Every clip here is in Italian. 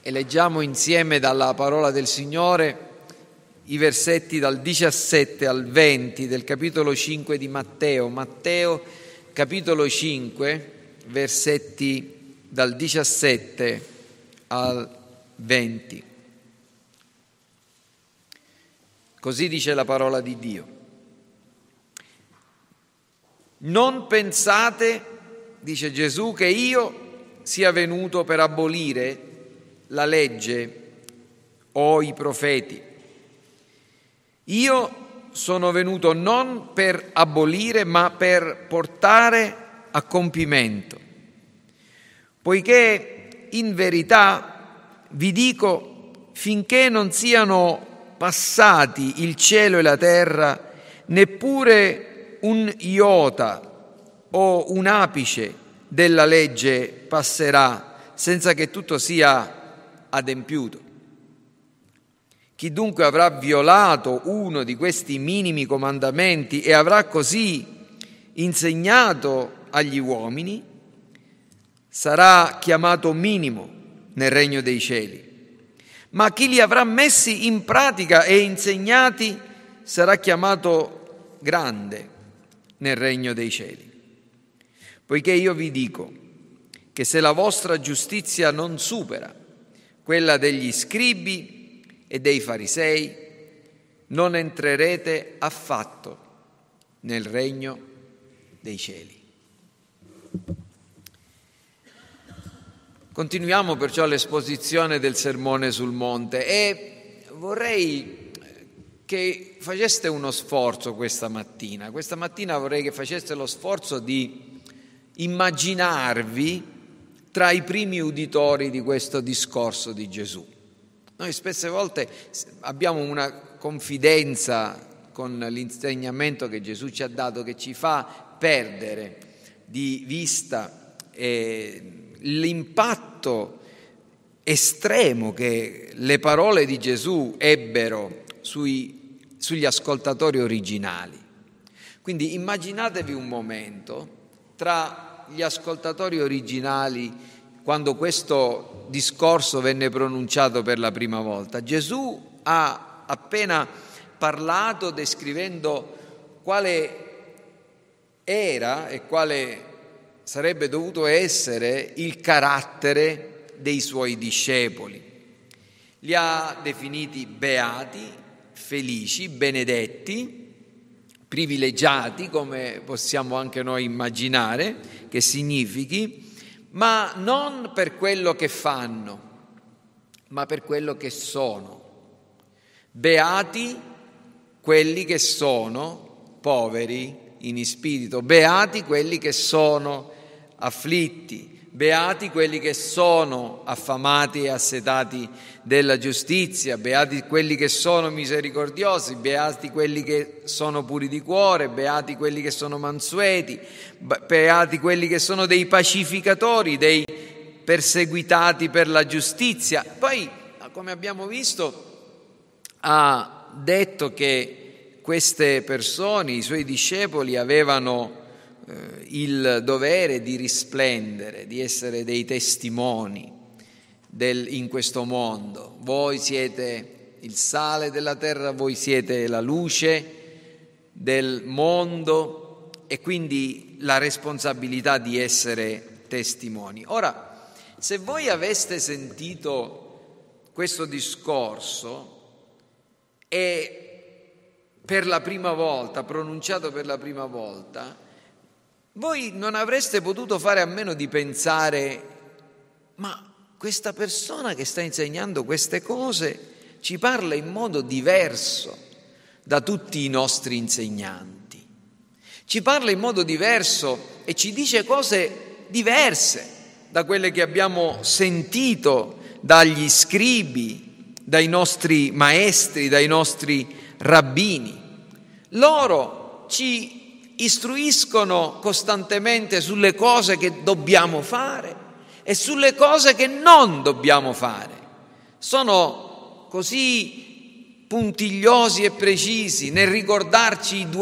e leggiamo insieme dalla parola del Signore i versetti dal 17 al 20 del capitolo 5 di Matteo. Matteo, capitolo 5, versetti dal 17 al 20. Così dice la parola di Dio. Non pensate, dice Gesù, che io sia venuto per abolire la legge o i profeti. Io sono venuto non per abolire, ma per portare a compimento. Poiché in verità vi dico, finché non siano passati il cielo e la terra, neppure un iota o un apice della legge passerà senza che tutto sia adempiuto. Chi dunque avrà violato uno di questi minimi comandamenti e avrà così insegnato agli uomini, sarà chiamato minimo nel regno dei cieli. Ma chi li avrà messi in pratica e insegnati sarà chiamato grande nel regno dei cieli. Poiché io vi dico che se la vostra giustizia non supera quella degli scribi e dei farisei, non entrerete affatto nel regno dei cieli. Continuiamo perciò l'esposizione del Sermone sul Monte e vorrei che faceste uno sforzo questa mattina. Questa mattina vorrei che faceste lo sforzo di immaginarvi tra i primi uditori di questo discorso di Gesù. Noi spesse volte abbiamo una confidenza con l'insegnamento che Gesù ci ha dato che ci fa perdere di vista l'impatto estremo che le parole di Gesù ebbero sugli ascoltatori originali. Quindi immaginatevi un momento tra gli ascoltatori originali quando questo discorso venne pronunciato per la prima volta. Gesù ha appena parlato descrivendo quale era e quale sarebbe dovuto essere il carattere dei suoi discepoli. Li ha definiti beati, felici, benedetti, privilegiati, come possiamo anche noi immaginare che significhi, ma non per quello che fanno, ma per quello che sono. Beati quelli che sono poveri in spirito, beati quelli che sono afflitti, beati quelli che sono affamati e assetati della giustizia, beati quelli che sono misericordiosi, beati quelli che sono puri di cuore, beati quelli che sono mansueti, beati quelli che sono dei pacificatori, dei perseguitati per la giustizia. Poi, come abbiamo visto, ha detto che queste persone, i suoi discepoli, avevano il dovere di risplendere, di essere dei testimoni in questo mondo. Voi siete il sale della terra, voi siete la luce del mondo e quindi la responsabilità di essere testimoni. Ora, se voi aveste sentito questo discorso e per la prima volta, pronunciato per la prima volta, voi non avreste potuto fare a meno di pensare: ma questa persona che sta insegnando queste cose ci parla in modo diverso da tutti i nostri insegnanti, ci parla in modo diverso e ci dice cose diverse da quelle che abbiamo sentito dagli scribi, dai nostri maestri, dai nostri rabbini. Loro ci istruiscono costantemente sulle cose che dobbiamo fare e sulle cose che non dobbiamo fare. Sono così puntigliosi e precisi nel ricordarci i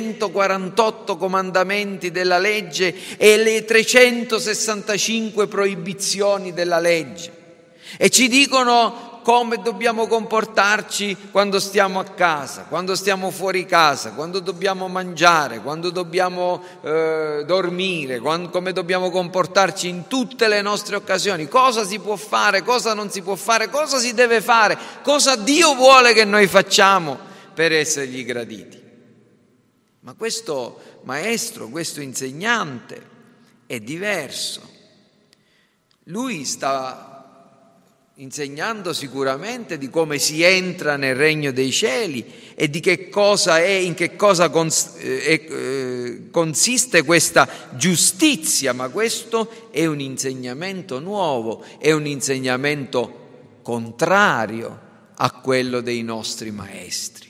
248 comandamenti della legge e le 365 proibizioni della legge. e ci dicono come dobbiamo comportarci quando stiamo a casa, quando stiamo fuori casa, quando dobbiamo mangiare, quando dobbiamo dormire, come dobbiamo comportarci in tutte le nostre occasioni, cosa si può fare, cosa non si può fare, cosa si deve fare, cosa Dio vuole che noi facciamo per essergli graditi. Ma questo maestro, questo insegnante è diverso. Lui sta insegnando sicuramente di come si entra nel regno dei cieli e di che cosa è, in che cosa consiste questa giustizia, ma questo è un insegnamento nuovo, è un insegnamento contrario a quello dei nostri maestri.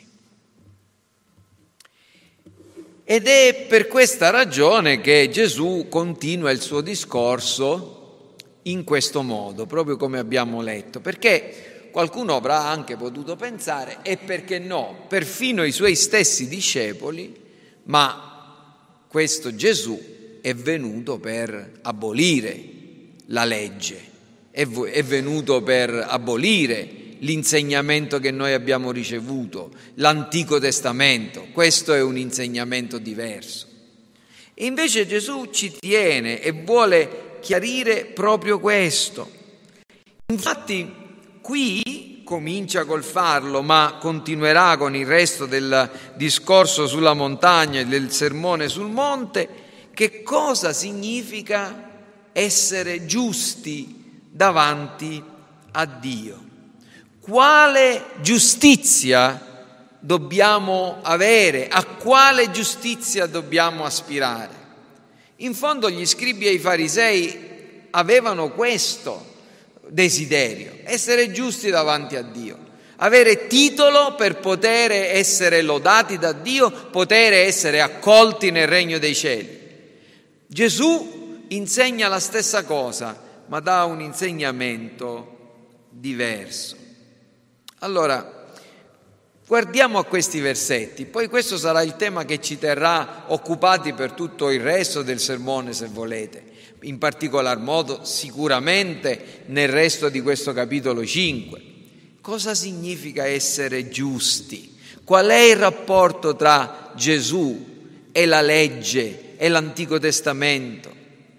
Ed è per questa ragione che Gesù continua il suo discorso in questo modo, proprio come abbiamo letto, perché qualcuno avrà anche potuto pensare, e perché no, perfino i suoi stessi discepoli, ma questo Gesù è venuto per abolire la legge, è venuto per abolire l'insegnamento che noi abbiamo ricevuto, l'Antico Testamento. Questo è un insegnamento diverso. E invece Gesù ci tiene e vuole chiarire proprio questo. Infatti qui comincia col farlo, ma continuerà con il resto del discorso sulla montagna e del sermone sul monte, che cosa significa essere giusti davanti a Dio. Quale giustizia dobbiamo avere? A quale giustizia dobbiamo aspirare? In fondo gli scribi e i farisei avevano questo desiderio, essere giusti davanti a Dio, avere titolo per poter essere lodati da Dio, poter essere accolti nel regno dei cieli. Gesù insegna la stessa cosa, ma dà un insegnamento diverso. Allora, guardiamo a questi versetti, poi questo sarà il tema che ci terrà occupati per tutto il resto del sermone, se volete, in particolar modo sicuramente nel resto di questo capitolo 5. Cosa significa essere giusti? Qual è il rapporto tra Gesù e la legge e l'Antico Testamento?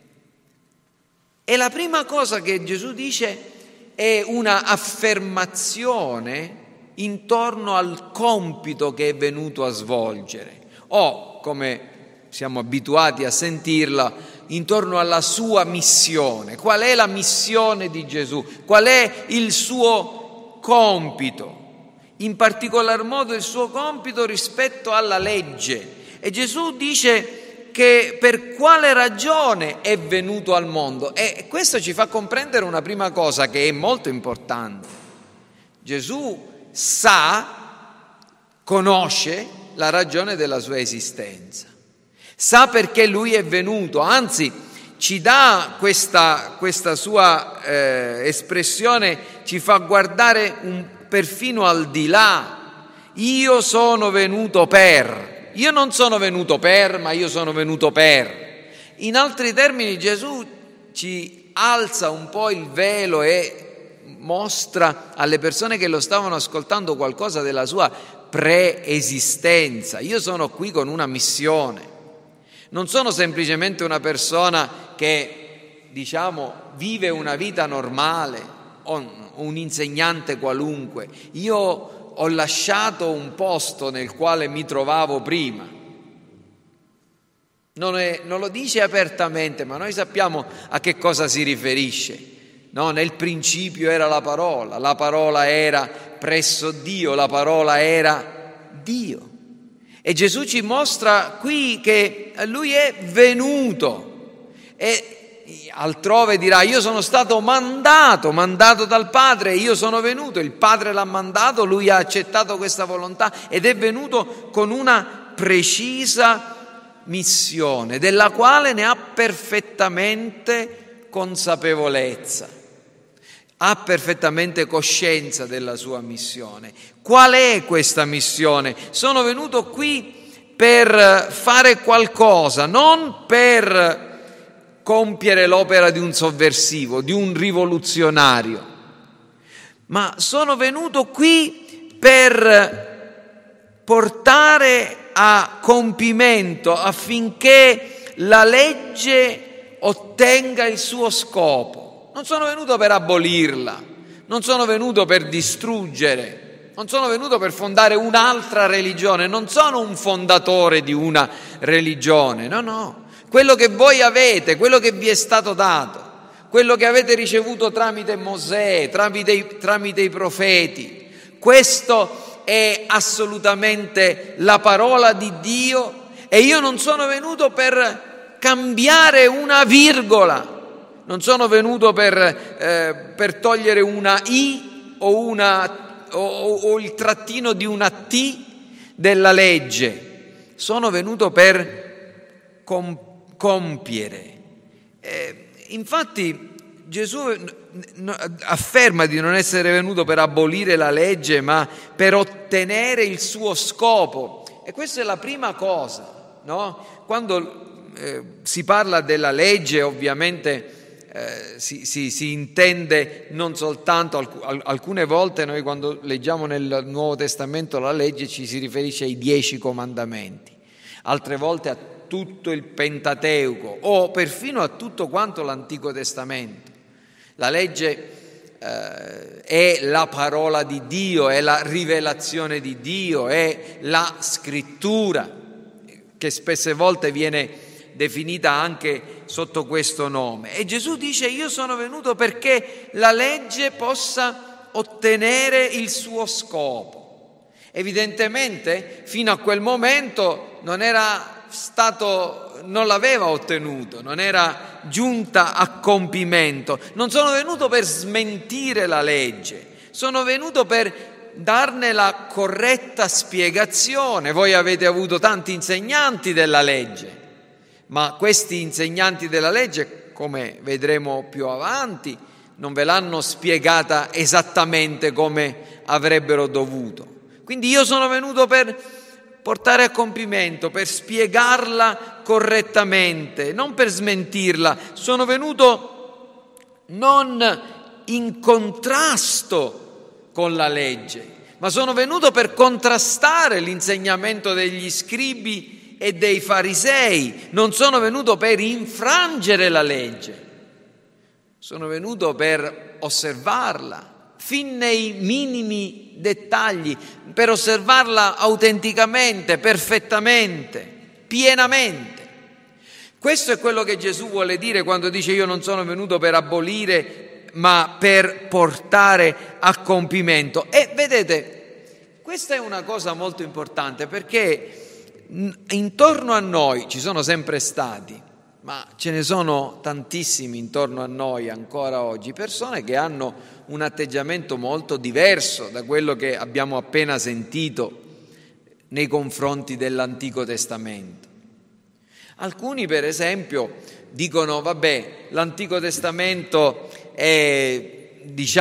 E la prima cosa che Gesù dice è una affermazione intorno al compito che è venuto a svolgere, o, come siamo abituati a sentirla, intorno alla sua missione. Qual è la missione di Gesù? Qual è il suo compito? In particolar modo il suo compito rispetto alla legge. E Gesù dice che per quale ragione è venuto al mondo. E questo ci fa comprendere una prima cosa che è molto importante. Gesù conosce la ragione della sua esistenza, sa perché lui è venuto, anzi ci dà questa sua espressione, ci fa guardare perfino al di là. Io sono venuto per, io non sono venuto per, ma io sono venuto per. In altri termini Gesù ci alza un po' il velo e mostra alle persone che lo stavano ascoltando qualcosa della sua preesistenza. Io sono qui con una missione. Non sono semplicemente una persona che, vive una vita normale o un insegnante qualunque. Io ho lasciato un posto nel quale mi trovavo prima. Non lo dice apertamente, ma noi sappiamo a che cosa si riferisce. No, nel principio era la parola era presso Dio, la parola era Dio. E Gesù ci mostra qui che lui è venuto e altrove dirà: io sono stato mandato dal Padre, io sono venuto, il Padre l'ha mandato, lui ha accettato questa volontà ed è venuto con una precisa missione della quale ne ha perfettamente consapevolezza. Ha perfettamente coscienza della sua missione. Qual è questa missione? Sono venuto qui per fare qualcosa, non per compiere l'opera di un sovversivo, di un rivoluzionario. ma sono venuto qui per portare a compimento affinché la legge ottenga il suo scopo. Non sono venuto per abolirla, non sono venuto per distruggere, non sono venuto per fondare un'altra religione, non sono un fondatore di una religione, no. Quello che voi avete, quello che vi è stato dato, quello che avete ricevuto tramite Mosè, tramite i profeti, questo è assolutamente la parola di Dio, e io non sono venuto per cambiare una virgola, non sono venuto per togliere una I o il trattino di una T della legge, sono venuto per compiere. Infatti Gesù afferma di non essere venuto per abolire la legge, ma per ottenere il suo scopo. E questa è la prima cosa, no? Quando si parla della legge, ovviamente si intende non soltanto, alcune volte noi quando leggiamo nel Nuovo Testamento la legge ci si riferisce ai 10 comandamenti, altre volte a tutto il Pentateuco o perfino a tutto quanto l'Antico Testamento. La legge è la parola di Dio, è la rivelazione di Dio, è la scrittura, che spesse volte viene definita anche sotto questo nome. E Gesù dice: io sono venuto perché la legge possa ottenere il suo scopo. Evidentemente fino a quel momento non l'aveva ottenuto, non era giunta a compimento. Non sono venuto per smentire la legge, sono venuto per darne la corretta spiegazione. Voi avete avuto tanti insegnanti della legge, ma questi insegnanti della legge, come vedremo più avanti, non ve l'hanno spiegata esattamente come avrebbero dovuto. Quindi io sono venuto per portare a compimento, per spiegarla correttamente, non per smentirla. Sono venuto non in contrasto con la legge, ma sono venuto per contrastare l'insegnamento degli scribi e dei farisei. Non sono venuto per infrangere la legge, sono venuto per osservarla fin nei minimi dettagli, per osservarla autenticamente, perfettamente, pienamente. Questo è quello che Gesù vuole dire quando dice: io non sono venuto per abolire, ma per portare a compimento. E vedete, questa è una cosa molto importante, perché intorno a noi ci sono sempre stati, ma ce ne sono tantissimi intorno a noi ancora oggi, persone che hanno un atteggiamento molto diverso da quello che abbiamo appena sentito nei confronti dell'Antico Testamento. Alcuni, per esempio, dicono: vabbè, l'Antico Testamento è,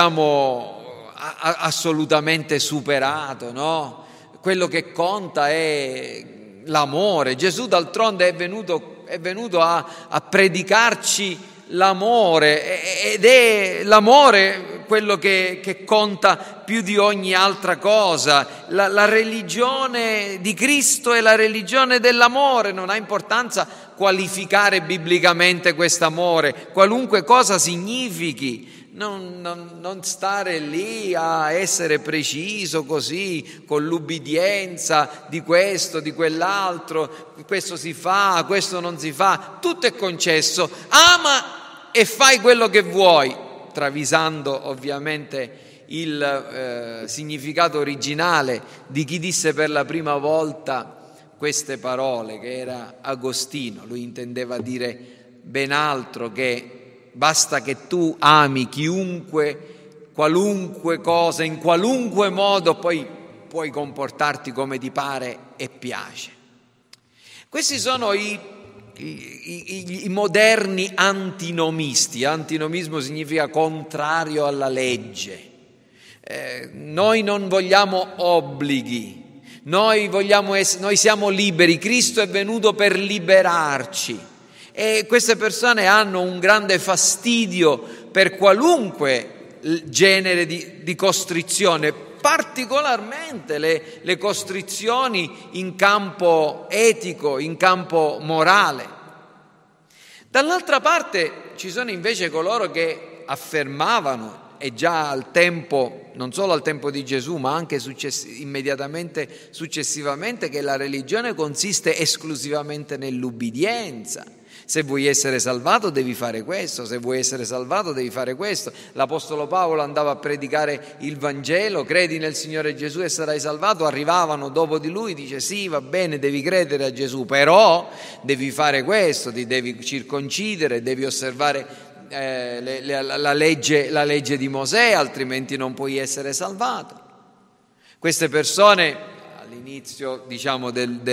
assolutamente superato, no? Quello che conta è l'amore. Gesù d'altronde è venuto a predicarci l'amore, ed è l'amore quello che conta più di ogni altra cosa. La religione di Cristo è la religione dell'amore. Non ha importanza qualificare biblicamente quest'amore, qualunque cosa significhi. Non stare lì a essere preciso così, con l'ubbidienza di questo, di quell'altro, questo si fa, questo non si fa, tutto è concesso, ama e fai quello che vuoi, travisando ovviamente il significato originale di chi disse per la prima volta queste parole, che era Agostino. Lui intendeva dire ben altro, che basta che tu ami chiunque, qualunque cosa, in qualunque modo, poi puoi comportarti come ti pare e piace. Questi sono i moderni antinomisti. Antinomismo significa contrario alla legge. Noi non vogliamo obblighi, noi siamo liberi. Cristo è venuto per liberarci. E queste persone hanno un grande fastidio per qualunque genere di costrizione, particolarmente le costrizioni in campo etico, in campo morale. Dall'altra parte ci sono invece coloro che affermavano, e già al tempo, non solo al tempo di Gesù, ma anche immediatamente successivamente, che la religione consiste esclusivamente nell'ubbidienza. Se vuoi essere salvato devi fare questo, se vuoi essere salvato devi fare questo. L'Apostolo Paolo andava a predicare il Vangelo, credi nel Signore Gesù e sarai salvato. Arrivavano dopo di lui, dice sì, va bene, devi credere a Gesù, però devi fare questo, ti devi circoncidere, devi osservare la legge di Mosè, altrimenti non puoi essere salvato. Queste persone all'inizio, diciamo,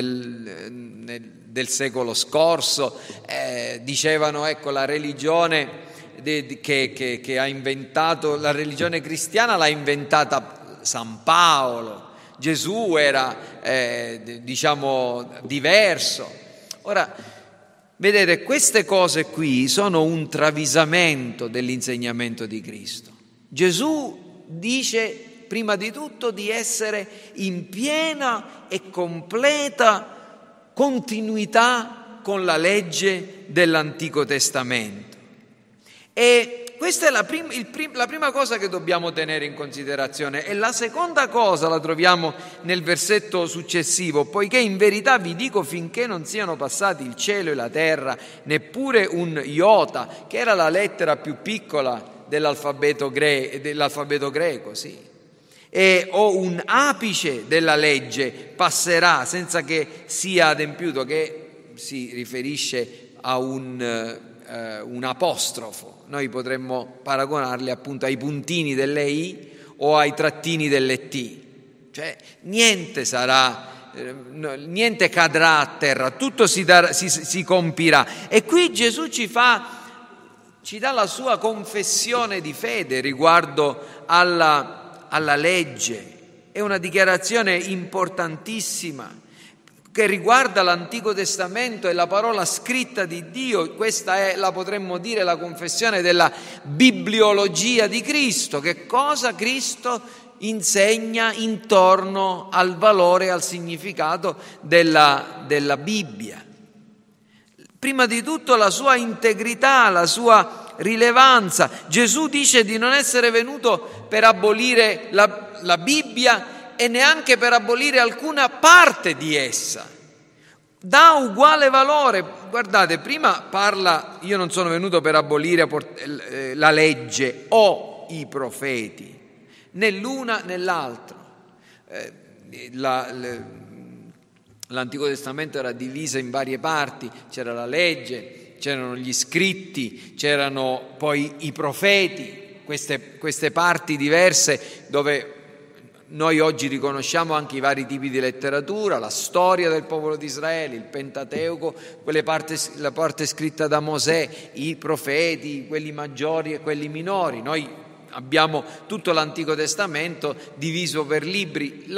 del secolo scorso dicevano, ecco, la religione che ha inventato, la religione cristiana l'ha inventata San Paolo, Gesù era diciamo diverso. Ora, vedete, queste cose qui sono un travisamento dell'insegnamento di Cristo. Gesù dice prima di tutto di essere in piena e completa continuità con la legge dell'Antico Testamento. E questa è la prima cosa che dobbiamo tenere in considerazione. E la seconda cosa la troviamo nel versetto successivo: poiché in verità vi dico, finché non siano passati il cielo e la terra, neppure un iota, che era la lettera più piccola dell'alfabeto greco, sì, o un apice della legge passerà senza che sia adempiuto, che si riferisce a un apostrofo. Noi potremmo paragonarli appunto ai puntini delle I o ai trattini delle T, cioè niente cadrà a terra, tutto si compirà. E qui Gesù ci dà la sua confessione di fede riguardo alla legge. È una dichiarazione importantissima che riguarda l'Antico Testamento e la parola scritta di Dio. Questa è, la potremmo dire, la confessione della bibliologia di Cristo. Che cosa Cristo insegna intorno al valore e al significato della Bibbia. Prima di tutto la sua integrità, la sua rilevanza. Gesù dice di non essere venuto per abolire la Bibbia e neanche per abolire alcuna parte di essa. Dà uguale valore. Guardate, prima parla: io non sono venuto per abolire la legge o i profeti, né l'una né l'altro. L'Antico Testamento era diviso in varie parti, c'era la legge, c'erano gli scritti, c'erano poi i profeti, queste parti diverse dove noi oggi riconosciamo anche i vari tipi di letteratura, la storia del popolo di Israele, il Pentateuco, la parte scritta da Mosè, i profeti, quelli maggiori e quelli minori. Noi abbiamo tutto l'Antico Testamento diviso per libri.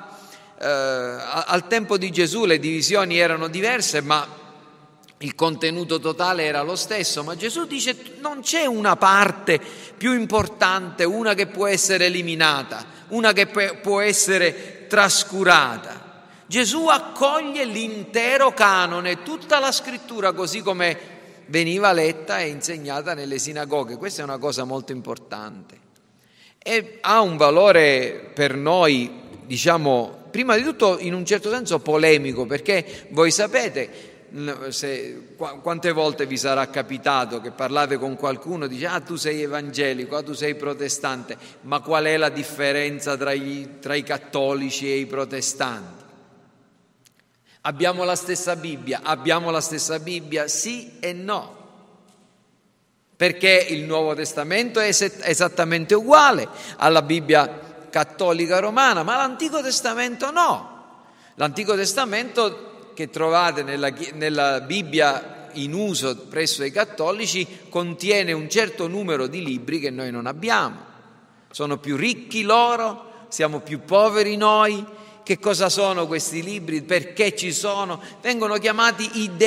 Al tempo di Gesù le divisioni erano diverse, ma il contenuto totale era lo stesso. Ma Gesù dice: non c'è una parte più importante, una che può essere eliminata, una che può essere trascurata. Gesù accoglie l'intero canone, tutta la scrittura così come veniva letta e insegnata nelle sinagoghe. Questa è una cosa molto importante e ha un valore per noi, diciamo, prima di tutto in un certo senso polemico, perché voi sapete, quante volte vi sarà capitato che parlate con qualcuno, dice: ah, tu sei evangelico, ah, tu sei protestante, ma qual è la differenza tra i cattolici e i protestanti? Abbiamo la stessa Bibbia? Abbiamo la stessa Bibbia? Sì e no, perché il Nuovo Testamento è esattamente uguale alla Bibbia cattolica romana, ma l'Antico Testamento no. L'Antico Testamento che trovate nella Bibbia in uso presso i cattolici contiene un certo numero di libri che noi non abbiamo. Sono più ricchi loro, siamo più poveri noi. Che cosa sono questi libri? Perché ci sono? Vengono chiamati i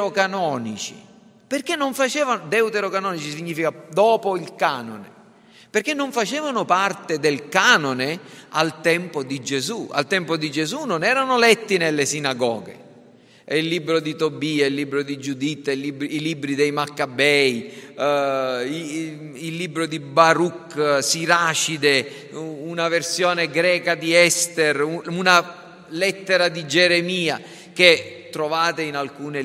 deuterocanonici. Perché non facevano? Deuterocanonici significa dopo il canone. perché non facevano parte del canone al tempo di Gesù. Al tempo di Gesù non erano letti nelle sinagoghe. È il libro di Tobia, il libro di Giuditta, i libri dei Maccabei, il libro di Baruch, Siracide, una versione greca di Ester, una lettera di Geremia che trovate in alcune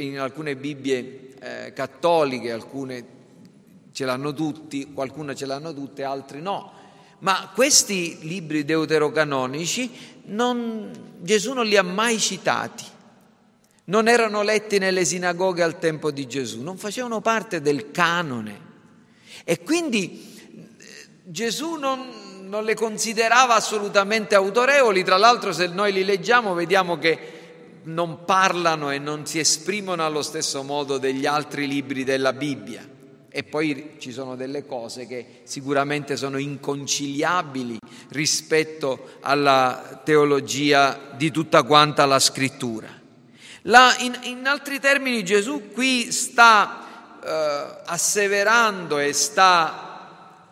Bibbie cattoliche, alcune ce l'hanno tutti, qualcuna ce l'hanno tutte, altri no. Ma questi libri deuterocanonici Gesù non li ha mai citati. Non erano letti nelle sinagoghe al tempo di Gesù, non facevano parte del canone. E quindi Gesù non le considerava assolutamente autorevoli. Tra l'altro, se noi li leggiamo, vediamo che non parlano e non si esprimono allo stesso modo degli altri libri della Bibbia. E poi ci sono delle cose che sicuramente sono inconciliabili rispetto alla teologia di tutta quanta la Scrittura. In altri termini, Gesù qui sta asseverando e sta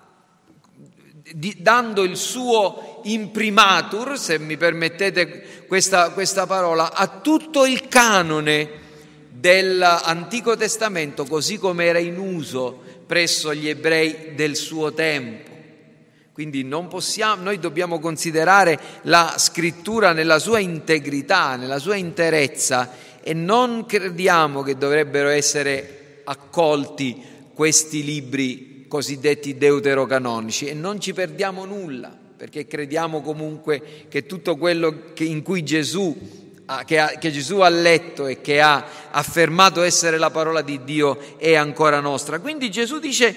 dando il suo imprimatur, se mi permettete questa parola, a tutto il canone dell'Antico Testamento, così come era in uso presso gli ebrei del suo tempo. Quindi noi dobbiamo considerare la Scrittura nella sua integrità, nella sua interezza, e non crediamo che dovrebbero essere accolti questi libri cosiddetti deuterocanonici, e non ci perdiamo nulla, perché crediamo comunque che tutto quello in cui Gesù ha letto e che ha affermato essere la parola di Dio è ancora nostra. Quindi Gesù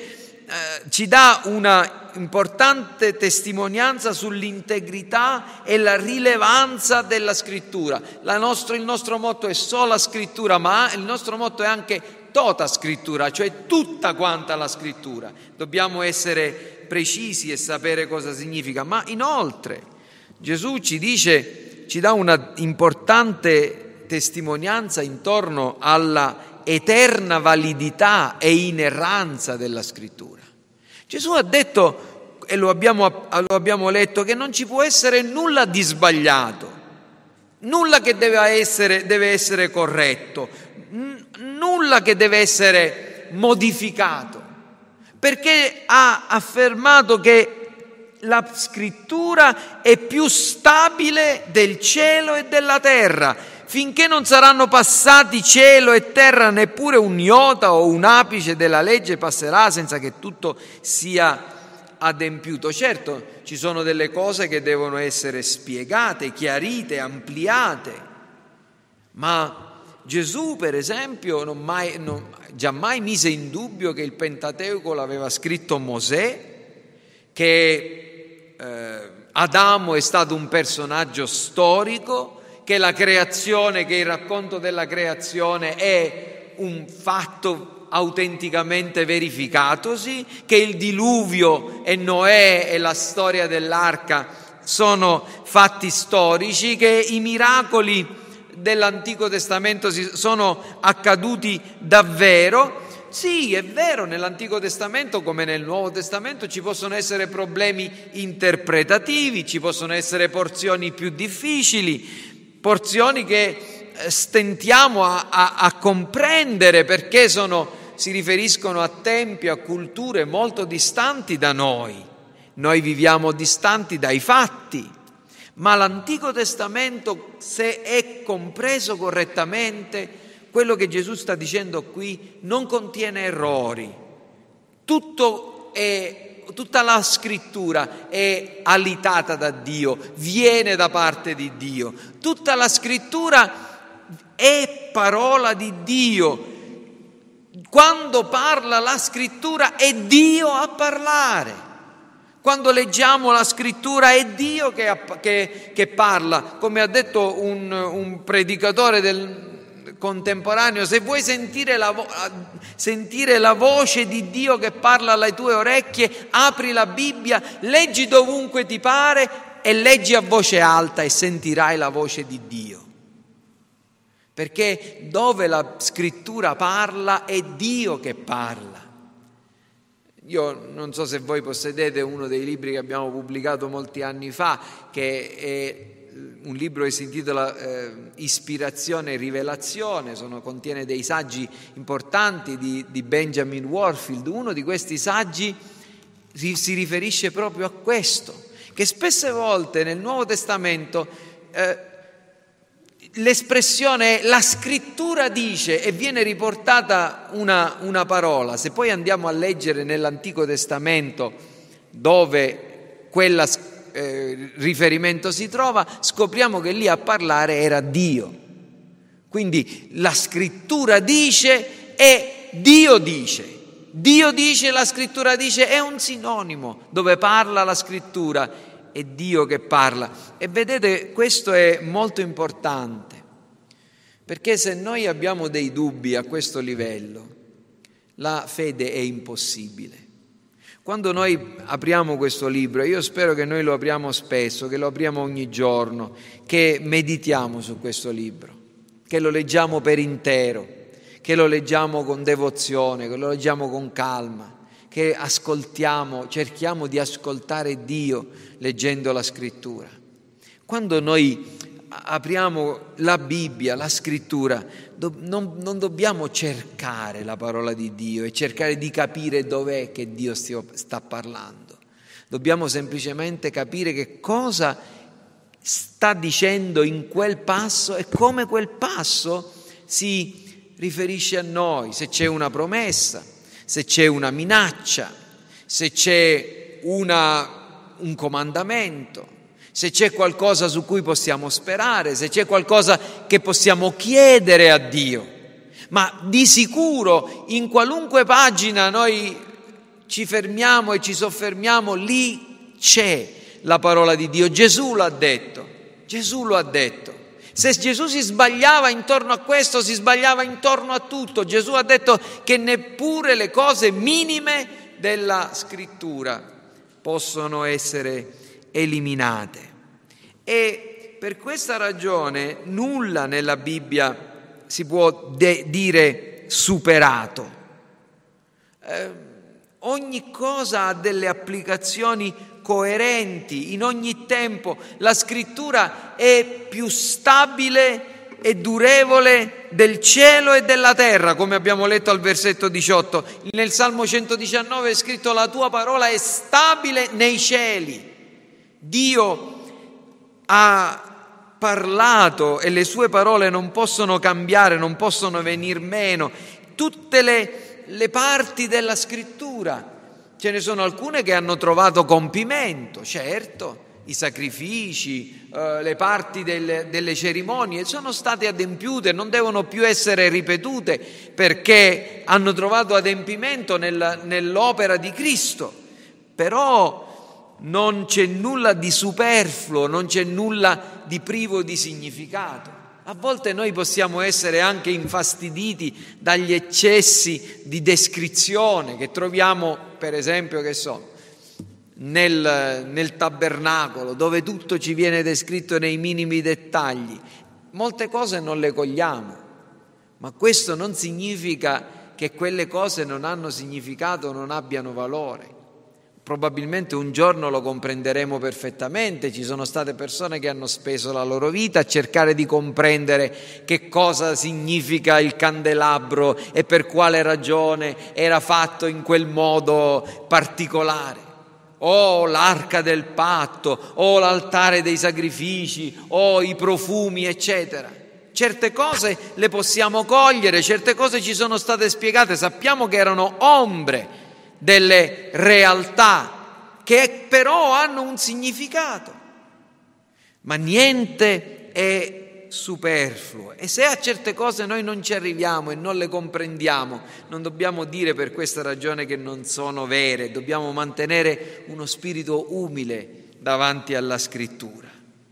ci dà una importante testimonianza sull'integrità e la rilevanza della Scrittura. Il nostro motto è sola Scrittura, ma il nostro motto è anche tota Scrittura, cioè tutta quanta la Scrittura. Dobbiamo essere precisi e sapere cosa significa, ma inoltre Gesù ci dà una importante testimonianza intorno alla eterna validità e inerranza della Scrittura. Gesù ha detto, e lo abbiamo letto, che non ci può essere nulla di sbagliato, nulla che deve essere corretto, nulla che deve essere modificato, perché ha affermato che la Scrittura è più stabile del cielo e della terra. Finché non saranno passati cielo e terra, neppure un iota o un apice della legge passerà senza che tutto sia adempiuto. Certo, ci sono delle cose che devono essere spiegate, chiarite, ampliate, ma Gesù, per esempio, giammai mise in dubbio che il Pentateuco l'aveva scritto Mosè, che Adamo è stato un personaggio storico, che che il racconto della creazione è un fatto autenticamente verificatosi, che il diluvio e Noè e la storia dell'arca sono fatti storici, che i miracoli dell'Antico Testamento sono accaduti davvero. Sì, è vero, nell'Antico Testamento come nel Nuovo Testamento ci possono essere problemi interpretativi, ci possono essere porzioni più difficili, porzioni che stentiamo a comprendere perché si riferiscono a tempi, a culture molto distanti da noi. Noi viviamo distanti dai fatti, ma l'Antico Testamento, se è compreso correttamente, quello che Gesù sta dicendo qui non contiene errori. Tutta la Scrittura è alitata da Dio, viene da parte di Dio. Tutta la Scrittura è parola di Dio. Quando parla la Scrittura è Dio a parlare. Quando leggiamo la Scrittura è Dio che parla. Come ha detto un predicatore del contemporaneo, se vuoi sentire la voce di Dio che parla alle tue orecchie, apri la Bibbia, leggi dovunque ti pare e leggi a voce alta e sentirai la voce di Dio. Perché dove la Scrittura parla è Dio che parla. Io non so se voi possedete uno dei libri che abbiamo pubblicato molti anni fa, che è un libro che si intitola Ispirazione e Rivelazione, contiene dei saggi importanti di Benjamin Warfield. Uno di questi saggi si riferisce proprio a questo, che spesse volte nel Nuovo Testamento l'espressione la scrittura dice e viene riportata una parola. Se poi andiamo a leggere nell'Antico Testamento dove quella riferimento si trova, scopriamo che lì a parlare era Dio. Quindi la scrittura dice e Dio dice. Dio dice, la scrittura dice, è un sinonimo. Dove parla la scrittura è Dio che parla. E vedete, questo è molto importante, perché se noi abbiamo dei dubbi a questo livello, la fede è impossibile. Quando noi apriamo questo libro, io spero che noi lo apriamo spesso, che lo apriamo ogni giorno, che meditiamo su questo libro, che lo leggiamo per intero, che lo leggiamo con devozione, che lo leggiamo con calma, che ascoltiamo, cerchiamo di ascoltare Dio leggendo la scrittura. Quando noi apriamo la Bibbia, la scrittura, non dobbiamo cercare la parola di Dio e cercare di capire dov'è che Dio sta parlando. Dobbiamo semplicemente capire che cosa sta dicendo in quel passo e come quel passo si riferisce a noi, se c'è una promessa, se c'è una minaccia, se c'è un comandamento, se c'è qualcosa su cui possiamo sperare, se c'è qualcosa che possiamo chiedere a Dio. Ma di sicuro in qualunque pagina noi ci fermiamo e ci soffermiamo, lì c'è la parola di Dio. Gesù l'ha detto, Gesù lo ha detto. Se Gesù si sbagliava intorno a questo, si sbagliava intorno a tutto. Gesù ha detto che neppure le cose minime della scrittura possono essere eliminate. E per questa ragione nulla nella Bibbia si può dire superato. Ogni cosa ha delle applicazioni coerenti in ogni tempo. La scrittura è più stabile e durevole del cielo e della terra, come abbiamo letto al versetto 18. Nel Salmo 119 è scritto: la tua parola è stabile nei cieli. Dio ha parlato e le sue parole non possono cambiare, non possono venir meno. Tutte le parti della scrittura, ce ne sono alcune che hanno trovato compimento, certo, i sacrifici, le parti delle cerimonie sono state adempiute, non devono più essere ripetute perché hanno trovato adempimento nell'opera di Cristo. Però non c'è nulla di superfluo, non c'è nulla di privo di significato. A volte noi possiamo essere anche infastiditi dagli eccessi di descrizione che troviamo, per esempio, nel tabernacolo, dove tutto ci viene descritto nei minimi dettagli. Molte cose non le cogliamo, ma questo non significa che quelle cose non hanno significato, non abbiano valore. Probabilmente un giorno lo comprenderemo perfettamente. Ci sono state persone che hanno speso la loro vita a cercare di comprendere che cosa significa il candelabro e per quale ragione era fatto in quel modo particolare. O l'arca del patto, o l'altare dei sacrifici, o i profumi, eccetera. Certe cose le possiamo cogliere, certe cose ci sono state spiegate, sappiamo che erano ombre delle realtà che però hanno un significato, ma niente è superfluo. E se a certe cose noi non ci arriviamo e non le comprendiamo, non dobbiamo dire per questa ragione che non sono vere, dobbiamo mantenere uno spirito umile davanti alla scrittura.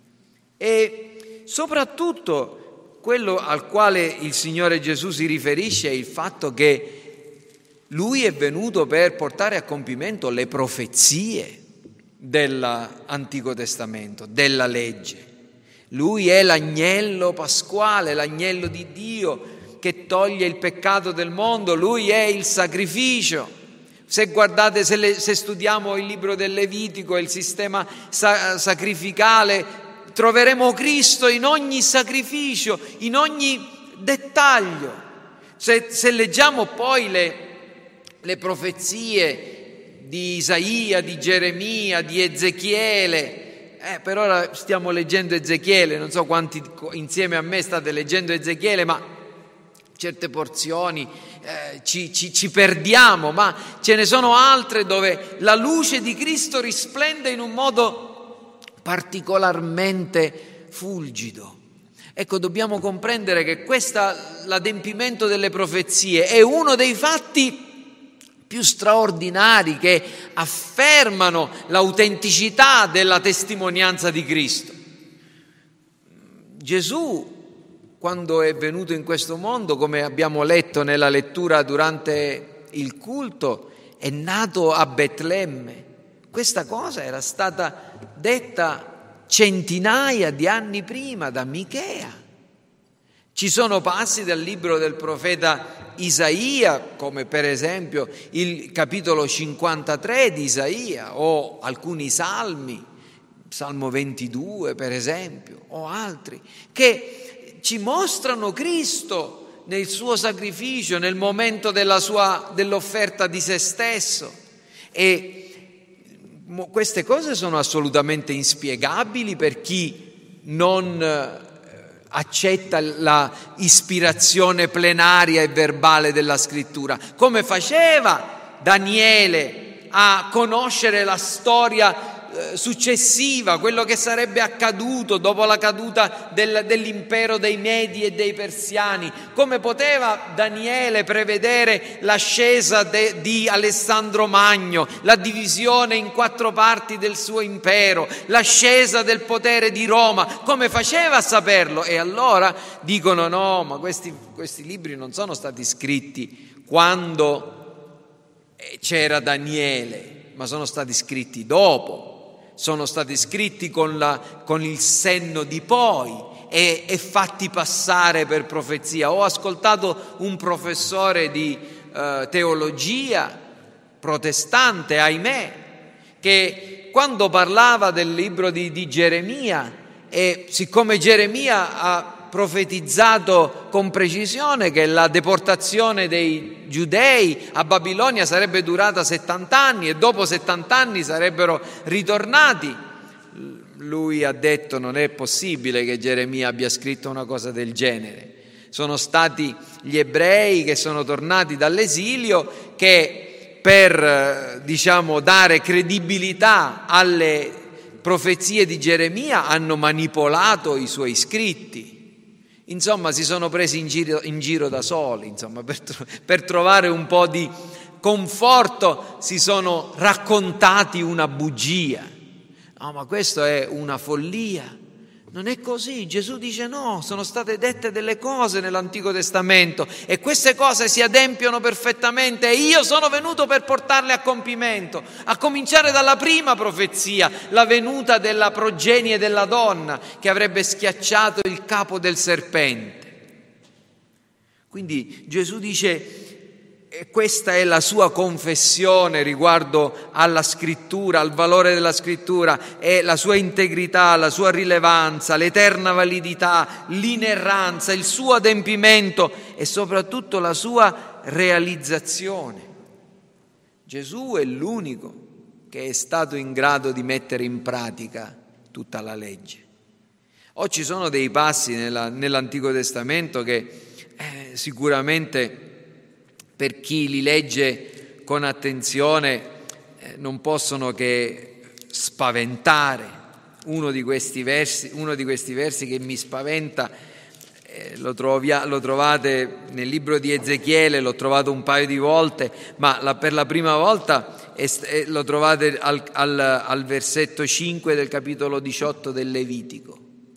E soprattutto quello al quale il Signore Gesù si riferisce è il fatto che Lui è venuto per portare a compimento le profezie dell'Antico Testamento, della legge. Lui è l'agnello pasquale, l'agnello di Dio che toglie il peccato del mondo. Lui è il sacrificio. Se studiamo il libro del Levitico e il sistema sacrificale, troveremo Cristo in ogni sacrificio, in ogni dettaglio. Se leggiamo poi le profezie di Isaia, di Geremia, di Ezechiele, per ora stiamo leggendo Ezechiele, non so quanti insieme a me state leggendo Ezechiele, ma certe porzioni ci perdiamo, ma ce ne sono altre dove la luce di Cristo risplende in un modo particolarmente fulgido. Ecco, dobbiamo comprendere che l'adempimento delle profezie è uno dei fatti più straordinari che affermano l'autenticità della testimonianza di Cristo. Gesù, quando è venuto in questo mondo, come abbiamo letto nella lettura durante il culto, è nato a Betlemme. Questa cosa era stata detta centinaia di anni prima da Michea. Ci sono passi dal libro del profeta Isaia, come per esempio il capitolo 53 di Isaia, o alcuni salmi, Salmo 22 per esempio, o altri, che ci mostrano Cristo nel suo sacrificio, nel momento dell'offerta di se stesso. E queste cose sono assolutamente inspiegabili per chi non accetta la ispirazione plenaria e verbale della Scrittura. Come faceva Daniele a conoscere la storia successiva, quello che sarebbe accaduto dopo la caduta dell'impero dei Medi e dei Persiani? Come poteva Daniele prevedere l'ascesa di Alessandro Magno, la divisione in 4 parti del suo impero, l'ascesa del potere di Roma? Come faceva a saperlo? E allora dicono: no, ma questi libri non sono stati scritti quando c'era Daniele, ma sono stati scritti dopo. Sono stati scritti con il senno di poi e fatti passare per profezia. Ho ascoltato un professore di teologia protestante, ahimè, che quando parlava del libro di Geremia, e siccome Geremia ha profetizzato con precisione che la deportazione dei giudei a Babilonia sarebbe durata 70 anni e dopo 70 anni sarebbero ritornati, lui ha detto: non è possibile che Geremia abbia scritto una cosa del genere. Sono stati gli ebrei che sono tornati dall'esilio che per dare credibilità alle profezie di Geremia hanno manipolato i suoi scritti. Insomma, si sono presi in giro da soli, insomma, per trovare un po' di conforto si sono raccontati una bugia. No, ma questo è una follia. Non è così. Gesù dice: no, sono state dette delle cose nell'Antico Testamento e queste cose si adempiono perfettamente e io sono venuto per portarle a compimento, a cominciare dalla prima profezia, la venuta della progenie della donna che avrebbe schiacciato il capo del serpente. Quindi Gesù dice, e questa è la sua confessione riguardo alla Scrittura, al valore della Scrittura, e la sua integrità, la sua rilevanza, l'eterna validità, l'inerranza, il suo adempimento e soprattutto la sua realizzazione. Gesù è l'unico che è stato in grado di mettere in pratica tutta la legge. O ci sono dei passi nell'Antico Testamento che sicuramente per chi li legge con attenzione non possono che spaventare. Uno di questi versi che mi spaventa, lo trovate nel libro di Ezechiele, l'ho trovato un paio di volte, ma per la prima volta lo trovate al versetto 5 del capitolo 18 del Levitico.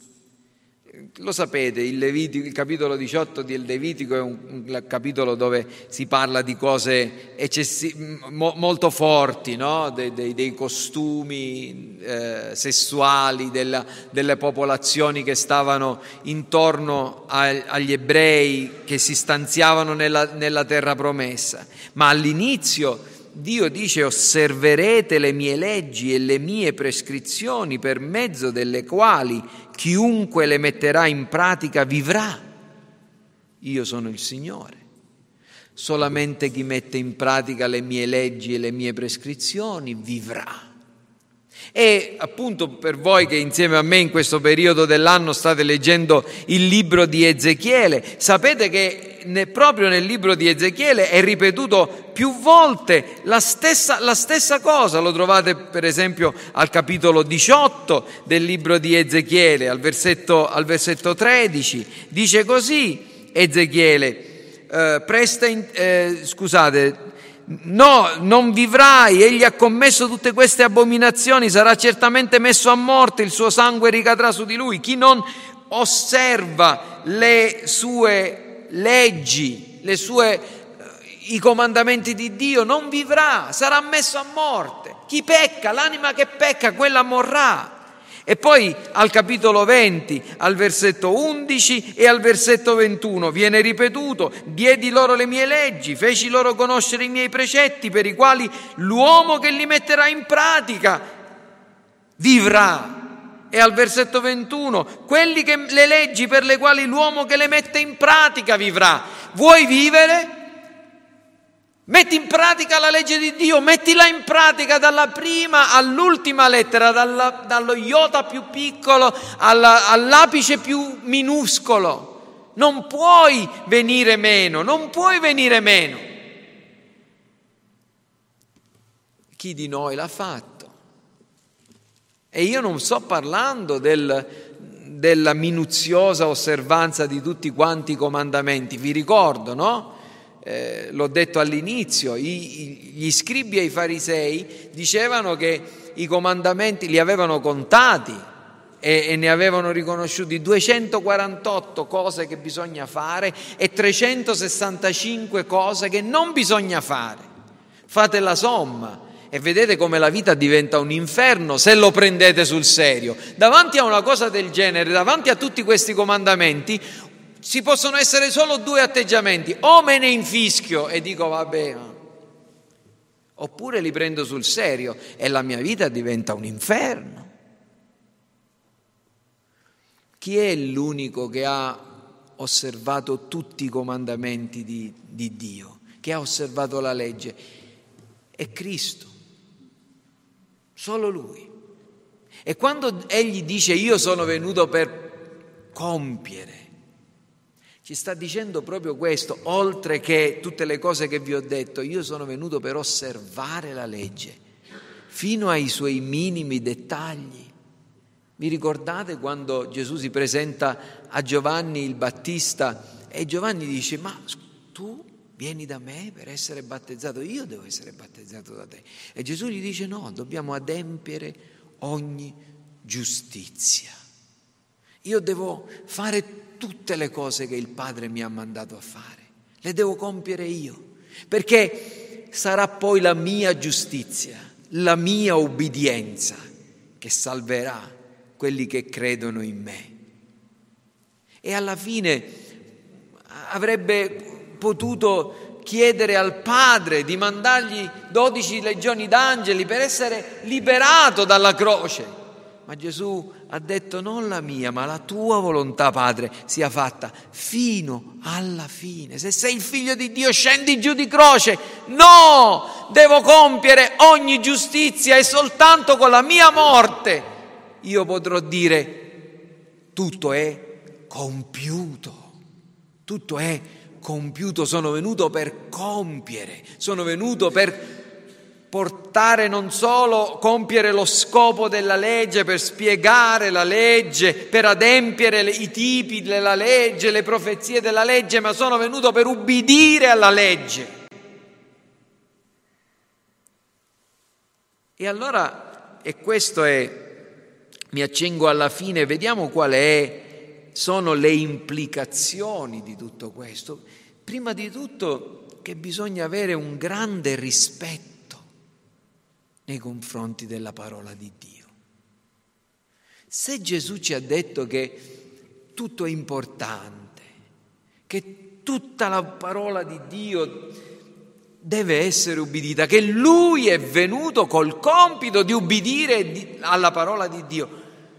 Lo sapete, il capitolo 18 del Levitico è un capitolo dove si parla di cose molto forti, no? dei costumi sessuali delle popolazioni che stavano intorno agli ebrei che si stanziavano nella terra promessa. Ma all'inizio Dio dice: osserverete le mie leggi e le mie prescrizioni, per mezzo delle quali chiunque le metterà in pratica vivrà. Io sono il Signore. Solamente chi mette in pratica le mie leggi e le mie prescrizioni vivrà. E appunto, per voi che insieme a me in questo periodo dell'anno state leggendo il libro di Ezechiele, sapete che proprio nel libro di Ezechiele è ripetuto più volte la stessa cosa. Lo trovate per esempio al capitolo 18 del libro di Ezechiele, al versetto 13. Dice così Ezechiele: no, non vivrai, egli ha commesso tutte queste abominazioni, sarà certamente messo a morte, il suo sangue ricadrà su di lui. Chi non osserva le sue leggi, i comandamenti di Dio non vivrà, sarà messo a morte. Chi pecca, l'anima che pecca, quella morrà. E poi al capitolo 20, al versetto 11 e al versetto 21 viene ripetuto: diedi loro le mie leggi, feci loro conoscere i miei precetti, per i quali l'uomo che li metterà in pratica vivrà. E al versetto 21, le leggi per le quali l'uomo che le mette in pratica vivrà. Vuoi vivere? Metti in pratica la legge di Dio, mettila in pratica dalla prima all'ultima lettera, dallo iota più piccolo all'apice più minuscolo. Non puoi venire meno, non puoi venire meno. Chi di noi l'ha fatto? E io non sto parlando della minuziosa osservanza di tutti quanti i comandamenti. Vi ricordo, no? L'ho detto all'inizio, gli scribi e i farisei dicevano che i comandamenti li avevano contati e ne avevano riconosciuti 248 cose che bisogna fare e 365 cose che non bisogna fare. Fate la somma e vedete come la vita diventa un inferno se lo prendete sul serio. Davanti a una cosa del genere, davanti a tutti questi comandamenti, ci possono essere solo due atteggiamenti: o me ne infischio e dico vabbè, oppure li prendo sul serio e la mia vita diventa un inferno. Chi è l'unico che ha osservato tutti i comandamenti di Dio, che ha osservato la legge? È Cristo, solo Lui. E quando Egli dice io sono venuto per compiere, ci sta dicendo proprio questo: oltre che tutte le cose che vi ho detto, io sono venuto per osservare la legge fino ai suoi minimi dettagli. Vi ricordate quando Gesù si presenta a Giovanni il Battista e Giovanni dice: ma tu vieni da me per essere battezzato? Io devo essere battezzato da te. E Gesù gli dice: no, dobbiamo adempiere ogni giustizia. Io devo fare tutte le cose che il Padre mi ha mandato a fare, le devo compiere io, perché sarà poi la mia giustizia, la mia obbedienza che salverà quelli che credono in me. E alla fine avrebbe potuto chiedere al Padre di mandargli 12 legioni d'angeli per essere liberato dalla croce. Ma Gesù ha detto: non la mia, ma la tua volontà, Padre, sia fatta fino alla fine. Se sei il figlio di Dio, scendi giù di croce. No, devo compiere ogni giustizia e soltanto con la mia morte io potrò dire: tutto è compiuto. Tutto è compiuto. Sono venuto per compiere, sono venuto per portare non solo compiere lo scopo della legge, per spiegare la legge, per adempiere i tipi della legge, le profezie della legge, ma sono venuto per ubbidire alla legge. E allora, e questo è, mi accingo alla fine, vediamo sono le implicazioni di tutto questo. Prima di tutto che bisogna avere un grande rispetto nei confronti della parola di Dio. Se Gesù ci ha detto che tutto è importante, che tutta la parola di Dio deve essere ubbidita, che Lui è venuto col compito di ubbidire alla parola di Dio.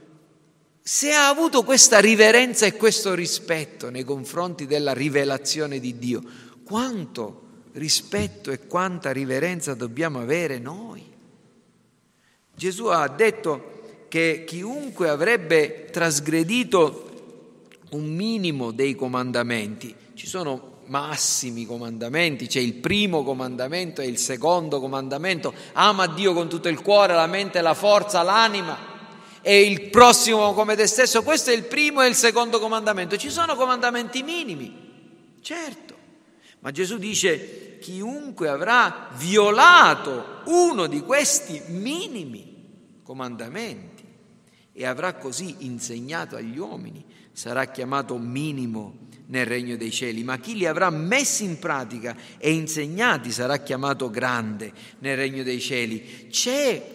Se ha avuto questa riverenza e questo rispetto nei confronti della rivelazione di Dio, quanto rispetto e quanta riverenza dobbiamo avere noi? Gesù ha detto che chiunque avrebbe trasgredito un minimo dei comandamenti, ci sono massimi comandamenti, c'è il primo comandamento e il secondo comandamento: ama Dio con tutto il cuore, la mente, la forza, l'anima, e il prossimo come te stesso. Questo è il primo e il secondo comandamento. Ci sono comandamenti minimi, certo, ma Gesù dice: chiunque avrà violato uno di questi minimi comandamenti e avrà così insegnato agli uomini, sarà chiamato minimo nel regno dei cieli, ma chi li avrà messi in pratica e insegnati sarà chiamato grande nel regno dei cieli. C'è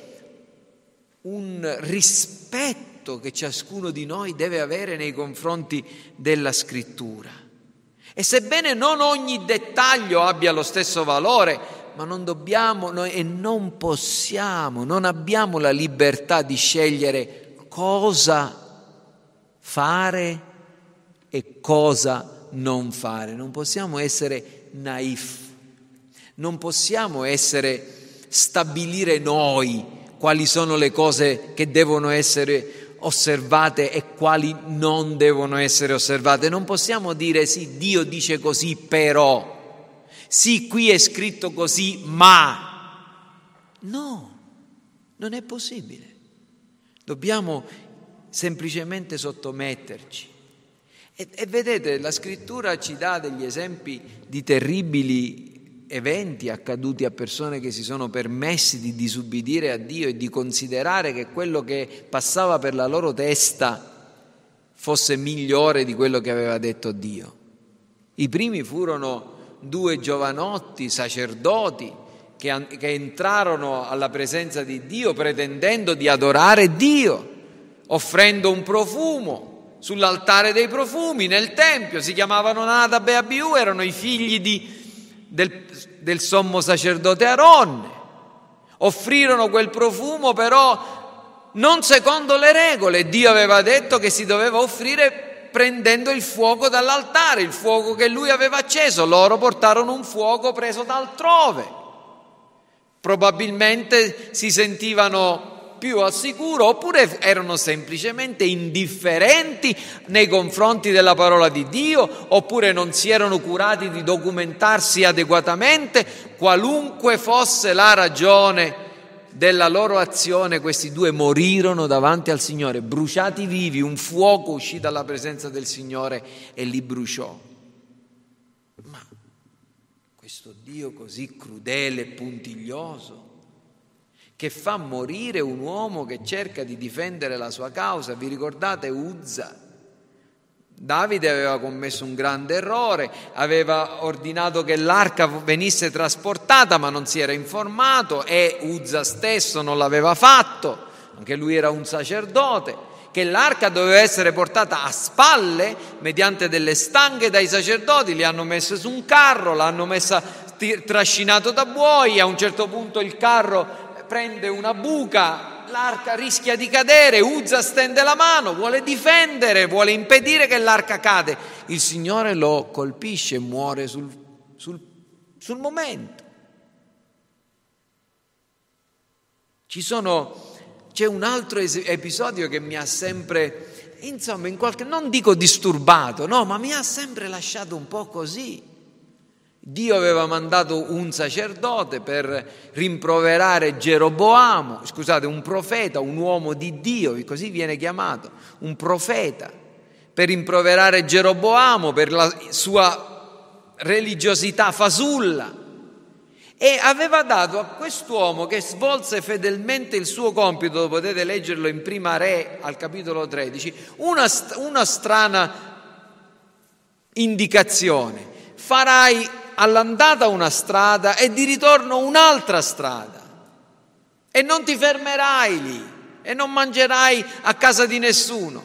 un rispetto che ciascuno di noi deve avere nei confronti della Scrittura. E sebbene non ogni dettaglio abbia lo stesso valore, ma non dobbiamo e non possiamo, non abbiamo la libertà di scegliere cosa fare e cosa non fare. Non possiamo essere naif, non possiamo stabilire noi quali sono le cose che devono essere osservate e quali non devono essere osservate. Non possiamo dire: sì, Dio dice così, però, sì, qui è scritto così, ma. No, non è possibile. Dobbiamo semplicemente sottometterci. E vedete, la Scrittura ci dà degli esempi di terribili eventi accaduti a persone che si sono permessi di disubbidire a Dio e di considerare che quello che passava per la loro testa fosse migliore di quello che aveva detto Dio. I primi furono 2 giovanotti sacerdoti che entrarono alla presenza di Dio pretendendo di adorare Dio, offrendo un profumo sull'altare dei profumi nel Tempio. Si chiamavano Nadab e Abiù, erano i figli del sommo sacerdote Aronne. Offrirono quel profumo, però non secondo le regole. Dio aveva detto che si doveva offrire prendendo il fuoco dall'altare, il fuoco che lui aveva acceso. Loro portarono un fuoco preso da altrove. Probabilmente si sentivano più al sicuro, oppure erano semplicemente indifferenti nei confronti della parola di Dio, oppure non si erano curati di documentarsi adeguatamente. Qualunque fosse la ragione della loro azione, questi 2 morirono davanti al Signore, bruciati vivi. Un fuoco uscì dalla presenza del Signore e li bruciò. Ma questo Dio così crudele e puntiglioso, che fa morire un uomo che cerca di difendere la sua causa. Vi ricordate Uzza? Davide aveva commesso un grande errore, aveva ordinato che l'arca venisse trasportata, ma non si era informato, e Uzza stesso non l'aveva fatto, anche lui era un sacerdote, che l'arca doveva essere portata a spalle mediante delle stanghe dai sacerdoti. Li hanno messo su un carro, l'hanno messa trascinato da buoi. A un certo punto il carro prende una buca, l'arca rischia di cadere, Uzza stende la mano, vuole difendere, vuole impedire che l'arca cade. Il Signore lo colpisce e muore sul momento. C'è un altro episodio che mi ha sempre, insomma, non dico disturbato, no, ma mi ha sempre lasciato un po' così. Dio aveva mandato un sacerdote per rimproverare Geroboamo, un profeta, un uomo di Dio, così viene chiamato, un profeta, per rimproverare Geroboamo per la sua religiosità fasulla, e aveva dato a quest'uomo, che svolse fedelmente il suo compito, potete leggerlo in Prima Re al capitolo 13, una strana indicazione: farai all'andata una strada e di ritorno un'altra strada, e non ti fermerai lì e non mangerai a casa di nessuno.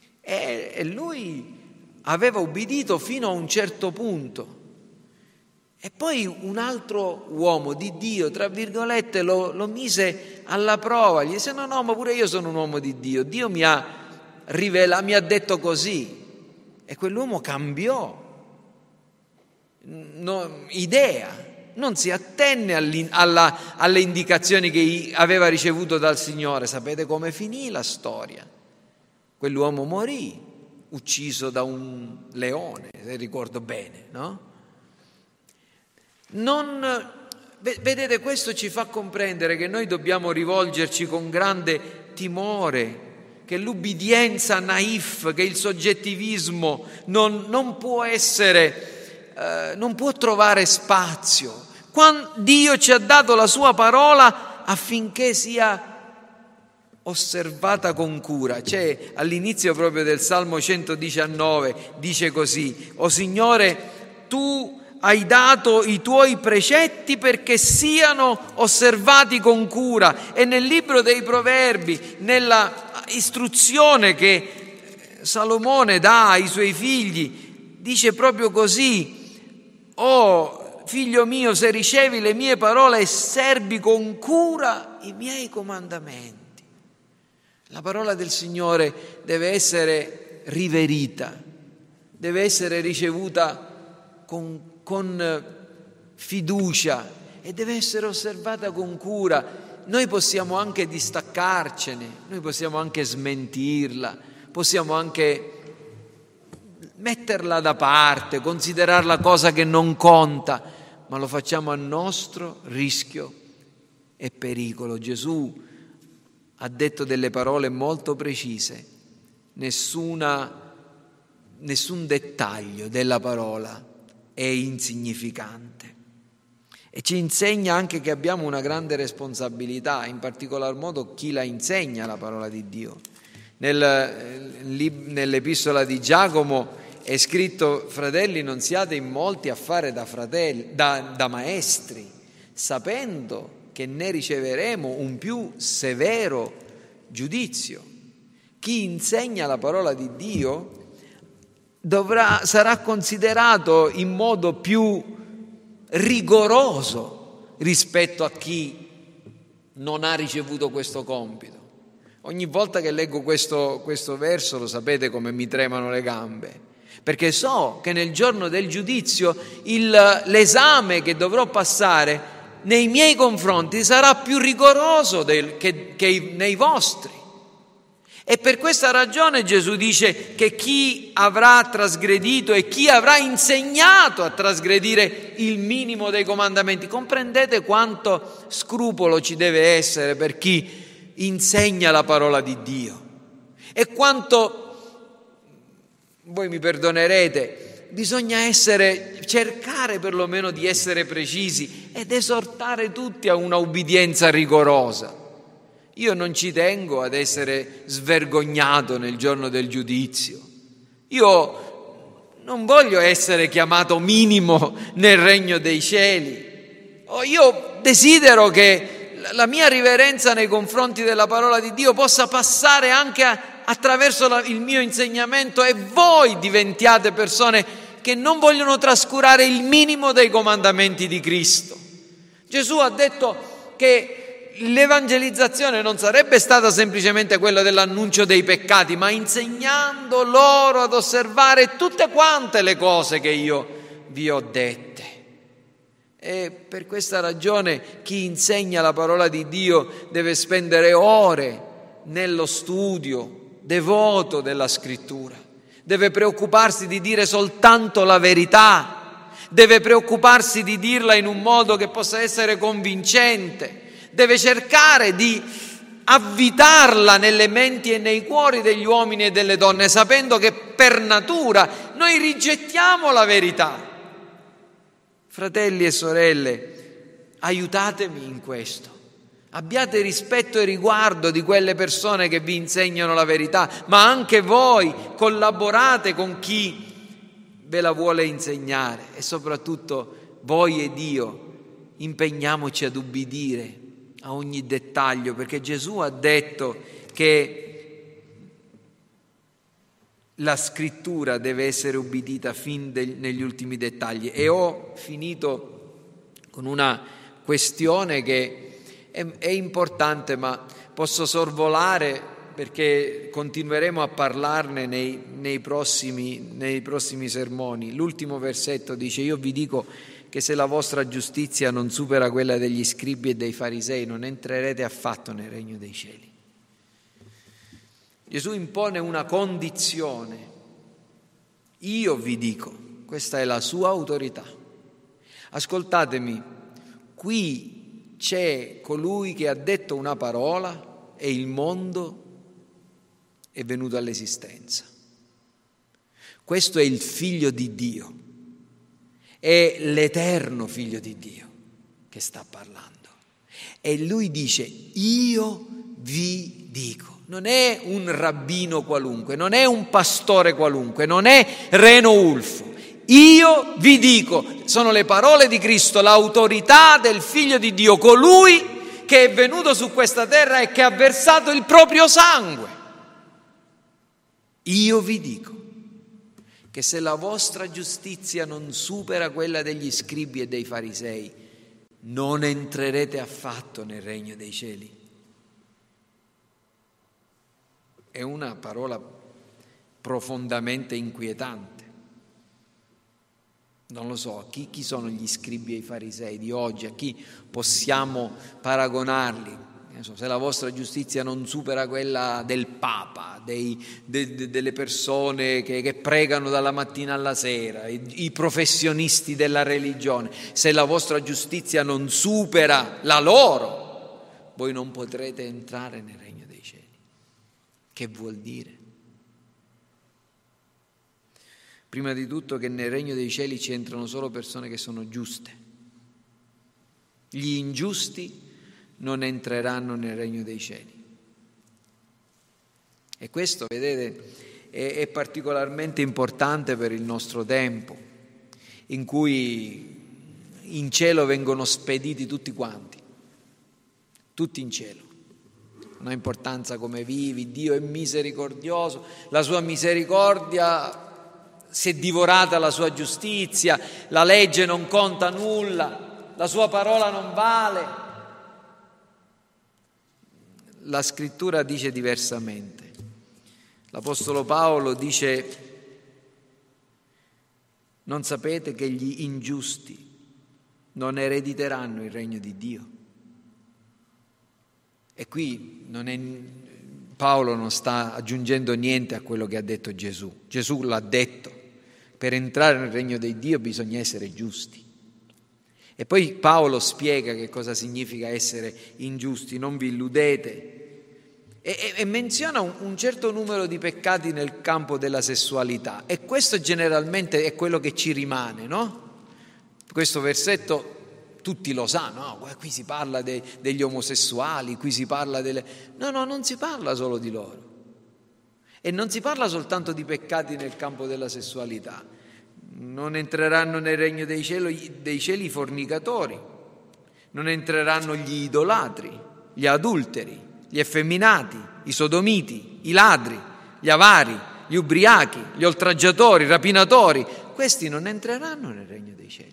E lui aveva ubbidito fino a un certo punto, E poi un altro uomo di Dio, tra virgolette, lo mise alla prova. Gli disse: no, ma pure io sono un uomo di Dio. Dio mi ha rivelato, mi ha detto così. E quell'uomo cambiò idea, non si attenne alle indicazioni che aveva ricevuto dal Signore. Sapete come finì la storia? Quell'uomo morì, ucciso da un leone, se ricordo bene, no? Vedete, questo ci fa comprendere che noi dobbiamo rivolgerci con grande timore, che l'ubbidienza naif, che il soggettivismo non può trovare spazio. Quando Dio ci ha dato la sua parola affinché sia osservata con cura. C'è all'inizio proprio del Salmo 119, dice così: O Signore, tu hai dato i tuoi precetti perché siano osservati con cura. E nel libro dei Proverbi, nella istruzione che Salomone dà ai suoi figli, dice proprio così: O figlio mio, se ricevi le mie parole e servi con cura i miei comandamenti. La parola del Signore deve essere riverita, deve essere ricevuta con fiducia e deve essere osservata con cura. Noi possiamo anche distaccarcene, noi possiamo anche smentirla, possiamo anche metterla da parte, considerarla cosa che non conta, ma lo facciamo a nostro rischio e pericolo. Gesù ha detto delle parole molto precise: nessun dettaglio della parola è insignificante. E ci insegna anche che abbiamo una grande responsabilità, in particolar modo chi la insegna la parola di Dio. Nell'epistola di Giacomo è scritto: fratelli, non siate in molti a fare da maestri, sapendo che ne riceveremo un più severo giudizio. Chi insegna la parola di Dio sarà considerato in modo più rigoroso rispetto a chi non ha ricevuto questo compito. Ogni volta che leggo questo verso, lo sapete come mi tremano le gambe, perché so che nel giorno del giudizio l'esame che dovrò passare nei miei confronti sarà più rigoroso che nei vostri. E per questa ragione Gesù dice che chi avrà trasgredito e chi avrà insegnato a trasgredire il minimo dei comandamenti. Comprendete quanto scrupolo ci deve essere per chi insegna la parola di Dio e quanto, voi mi perdonerete, bisogna cercare perlomeno di essere precisi ed esortare tutti a una ubbidienza rigorosa. Io non ci tengo ad essere svergognato nel giorno del giudizio. Io non voglio essere chiamato minimo nel regno dei cieli. Io desidero che la mia riverenza nei confronti della parola di Dio possa passare anche attraverso il mio insegnamento e voi diventiate persone che non vogliono trascurare il minimo dei comandamenti di Cristo. Gesù ha detto che l'evangelizzazione non sarebbe stata semplicemente quella dell'annuncio dei peccati, ma insegnando loro ad osservare tutte quante le cose che io vi ho dette. E per questa ragione chi insegna la parola di Dio deve spendere ore nello studio devoto della Scrittura, deve preoccuparsi di dire soltanto la verità, deve preoccuparsi di dirla in un modo che possa essere convincente, deve cercare di avvitarla nelle menti e nei cuori degli uomini e delle donne, sapendo che per natura noi rigettiamo la verità. Fratelli e sorelle, aiutatemi in questo. Abbiate rispetto e riguardo di quelle persone che vi insegnano la verità, ma anche voi collaborate con chi ve la vuole insegnare e soprattutto voi ed io impegniamoci ad ubbidire a ogni dettaglio, perché Gesù ha detto che la scrittura deve essere ubbidita negli ultimi dettagli. E ho finito con una questione che è importante, ma posso sorvolare perché continueremo a parlarne nei prossimi sermoni. L'ultimo versetto dice: io vi dico che se la vostra giustizia non supera quella degli scribi e dei farisei, non entrerete affatto nel regno dei cieli. Gesù impone una condizione. Io vi dico, questa è la sua autorità. Ascoltatemi, qui c'è colui che ha detto una parola e il mondo è venuto all'esistenza. Questo è il Figlio di Dio, è l'eterno Figlio di Dio che sta parlando. E lui dice: io vi dico. Non è un rabbino qualunque, non è un pastore qualunque, non è Reno Ulfo. Io vi dico, sono le parole di Cristo, l'autorità del Figlio di Dio, colui che è venuto su questa terra e che ha versato il proprio sangue. Io vi dico che se la vostra giustizia non supera quella degli scribi e dei farisei, non entrerete affatto nel regno dei cieli. È una parola profondamente inquietante. Non lo so, chi sono gli scribi e i farisei di oggi? A chi possiamo paragonarli? Se la vostra giustizia non supera quella del Papa, delle persone che pregano dalla mattina alla sera, i professionisti della religione, se la vostra giustizia non supera la loro, voi non potrete entrare nel regno dei cieli. Che vuol dire? Prima di tutto che nel regno dei cieli ci entrano solo persone che sono giuste. Gli ingiusti non entreranno nel regno dei cieli. E questo, vedete, è particolarmente importante per il nostro tempo, in cui in cielo vengono spediti tutti quanti, tutti in cielo. Non ha importanza come vivi, Dio è misericordioso, la sua misericordia si è divorata la sua giustizia, la legge non conta nulla, la sua parola non vale. La scrittura dice diversamente. L'Apostolo Paolo dice: non sapete che gli ingiusti non erediteranno il regno di Dio? E qui Paolo non sta aggiungendo niente a quello che ha detto Gesù. Gesù l'ha detto: per entrare nel regno di Dio bisogna essere giusti. E poi Paolo spiega che cosa significa essere ingiusti: non vi illudete. E menziona un certo numero di peccati nel campo della sessualità, e questo generalmente è quello che ci rimane, no? Questo versetto tutti lo sanno, no? Qui si parla degli omosessuali, qui si parla No, non si parla solo di loro. E non si parla soltanto di peccati nel campo della sessualità. Non entreranno nel regno dei cieli i fornicatori, non entreranno gli idolatri, gli adulteri, gli effeminati, i sodomiti, i ladri, gli avari, gli ubriachi, gli oltraggiatori, i rapinatori. Questi non entreranno nel regno dei cieli.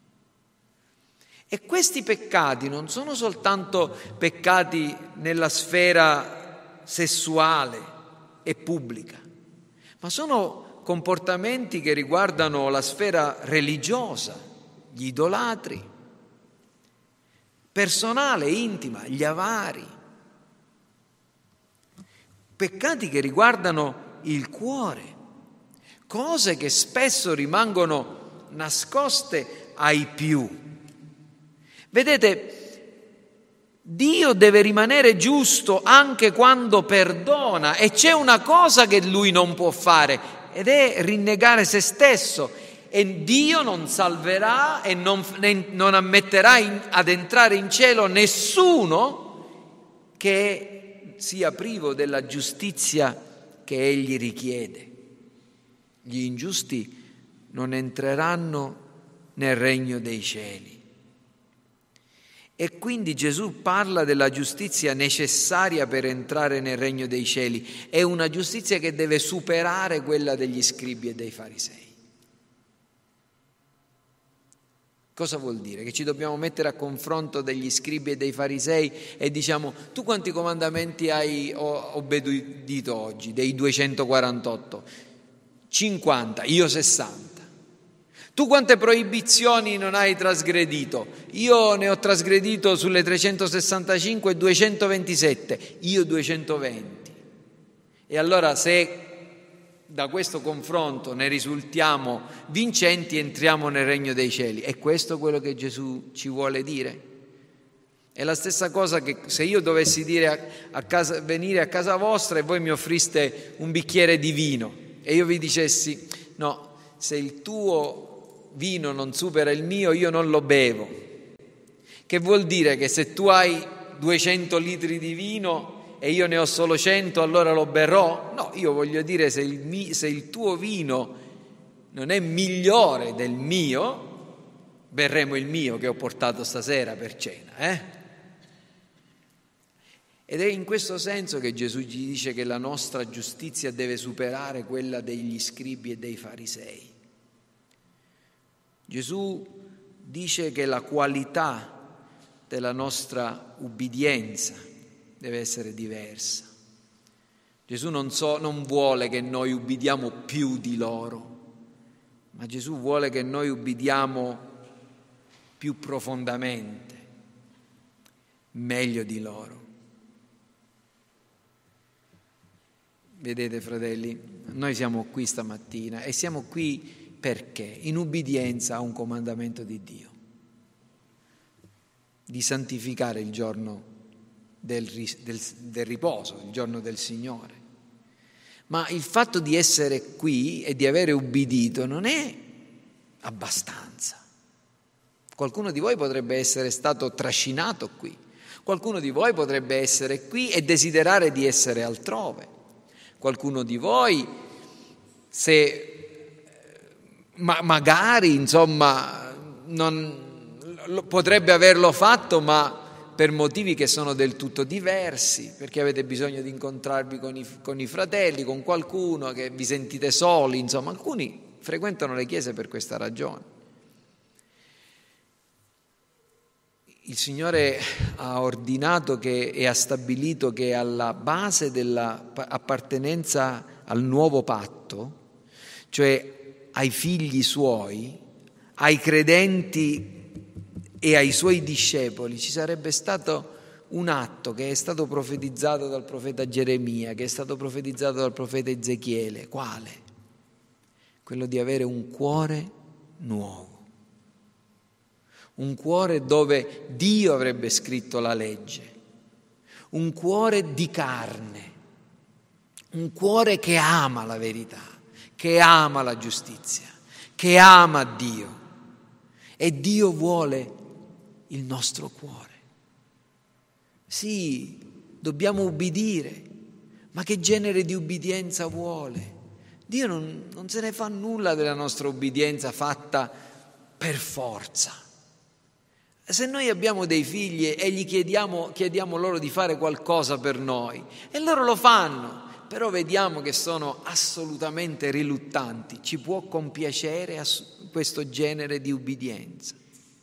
E questi peccati non sono soltanto peccati nella sfera sessuale e pubblica, ma sono comportamenti che riguardano la sfera religiosa, gli idolatri, personale, intima, gli avari, peccati che riguardano il cuore, cose che spesso rimangono nascoste ai più. Vedete, Dio deve rimanere giusto anche quando perdona, e c'è una cosa che Lui non può fare, ed è rinnegare se stesso, e Dio non salverà e non ammetterà ad entrare in cielo nessuno che sia privo della giustizia che Egli richiede. Gli ingiusti non entreranno nel regno dei cieli. E quindi Gesù parla della giustizia necessaria per entrare nel regno dei cieli. È una giustizia che deve superare quella degli scribi e dei farisei. Cosa vuol dire? Che ci dobbiamo mettere a confronto degli scribi e dei farisei e diciamo: tu quanti comandamenti hai obbedito oggi? Dei 248? 50, io 60. Tu quante proibizioni non hai trasgredito? Io ne ho trasgredito sulle 365 227, io 220. E allora se da questo confronto ne risultiamo vincenti, entriamo nel regno dei cieli. È questo quello che Gesù ci vuole dire? È la stessa cosa che se io dovessi dire venire a casa vostra e voi mi offriste un bicchiere di vino e io vi dicessi: no, se il tuo vino non supera il mio, io non lo bevo. Che vuol dire? Che se tu hai 200 litri di vino e io ne ho solo 100, allora lo berrò? No, io voglio dire, se il tuo vino non è migliore del mio, berremo il mio che ho portato stasera per cena, Ed è in questo senso che Gesù ci dice che la nostra giustizia deve superare quella degli scribi e dei farisei. Gesù dice che la qualità della nostra ubbidienza deve essere diversa. Gesù non vuole che noi ubbidiamo più di loro, ma Gesù vuole che noi ubbidiamo più profondamente, meglio di loro. Vedete, fratelli, noi siamo qui stamattina e siamo qui perché? In ubbidienza a un comandamento di Dio, di santificare il giorno del riposo, il giorno del Signore. Ma il fatto di essere qui e di avere ubbidito non è abbastanza. Qualcuno di voi potrebbe essere stato trascinato qui, qualcuno di voi potrebbe essere qui e desiderare di essere altrove, qualcuno di voi, se magari, insomma, potrebbe averlo fatto, ma per motivi che sono del tutto diversi, perché avete bisogno di incontrarvi con i fratelli, con qualcuno, che vi sentite soli, insomma, alcuni frequentano le chiese per questa ragione. Il Signore ha ordinato e ha stabilito che alla base dell'appartenenza al nuovo patto, cioè ai figli suoi, ai credenti e ai suoi discepoli, ci sarebbe stato un atto che è stato profetizzato dal profeta Geremia, che è stato profetizzato dal profeta Ezechiele. Quale? Quello di avere un cuore nuovo, un cuore dove Dio avrebbe scritto la legge, un cuore di carne, un cuore che ama la verità, che ama la giustizia, che ama Dio. E Dio vuole il nostro cuore. Sì, dobbiamo ubbidire, ma che genere di ubbidienza vuole? Dio non se ne fa nulla della nostra ubbidienza fatta per forza. Se noi abbiamo dei figli e gli chiediamo loro di fare qualcosa per noi, e loro lo fanno, però vediamo che sono assolutamente riluttanti, ci può compiacere questo genere di ubbidienza?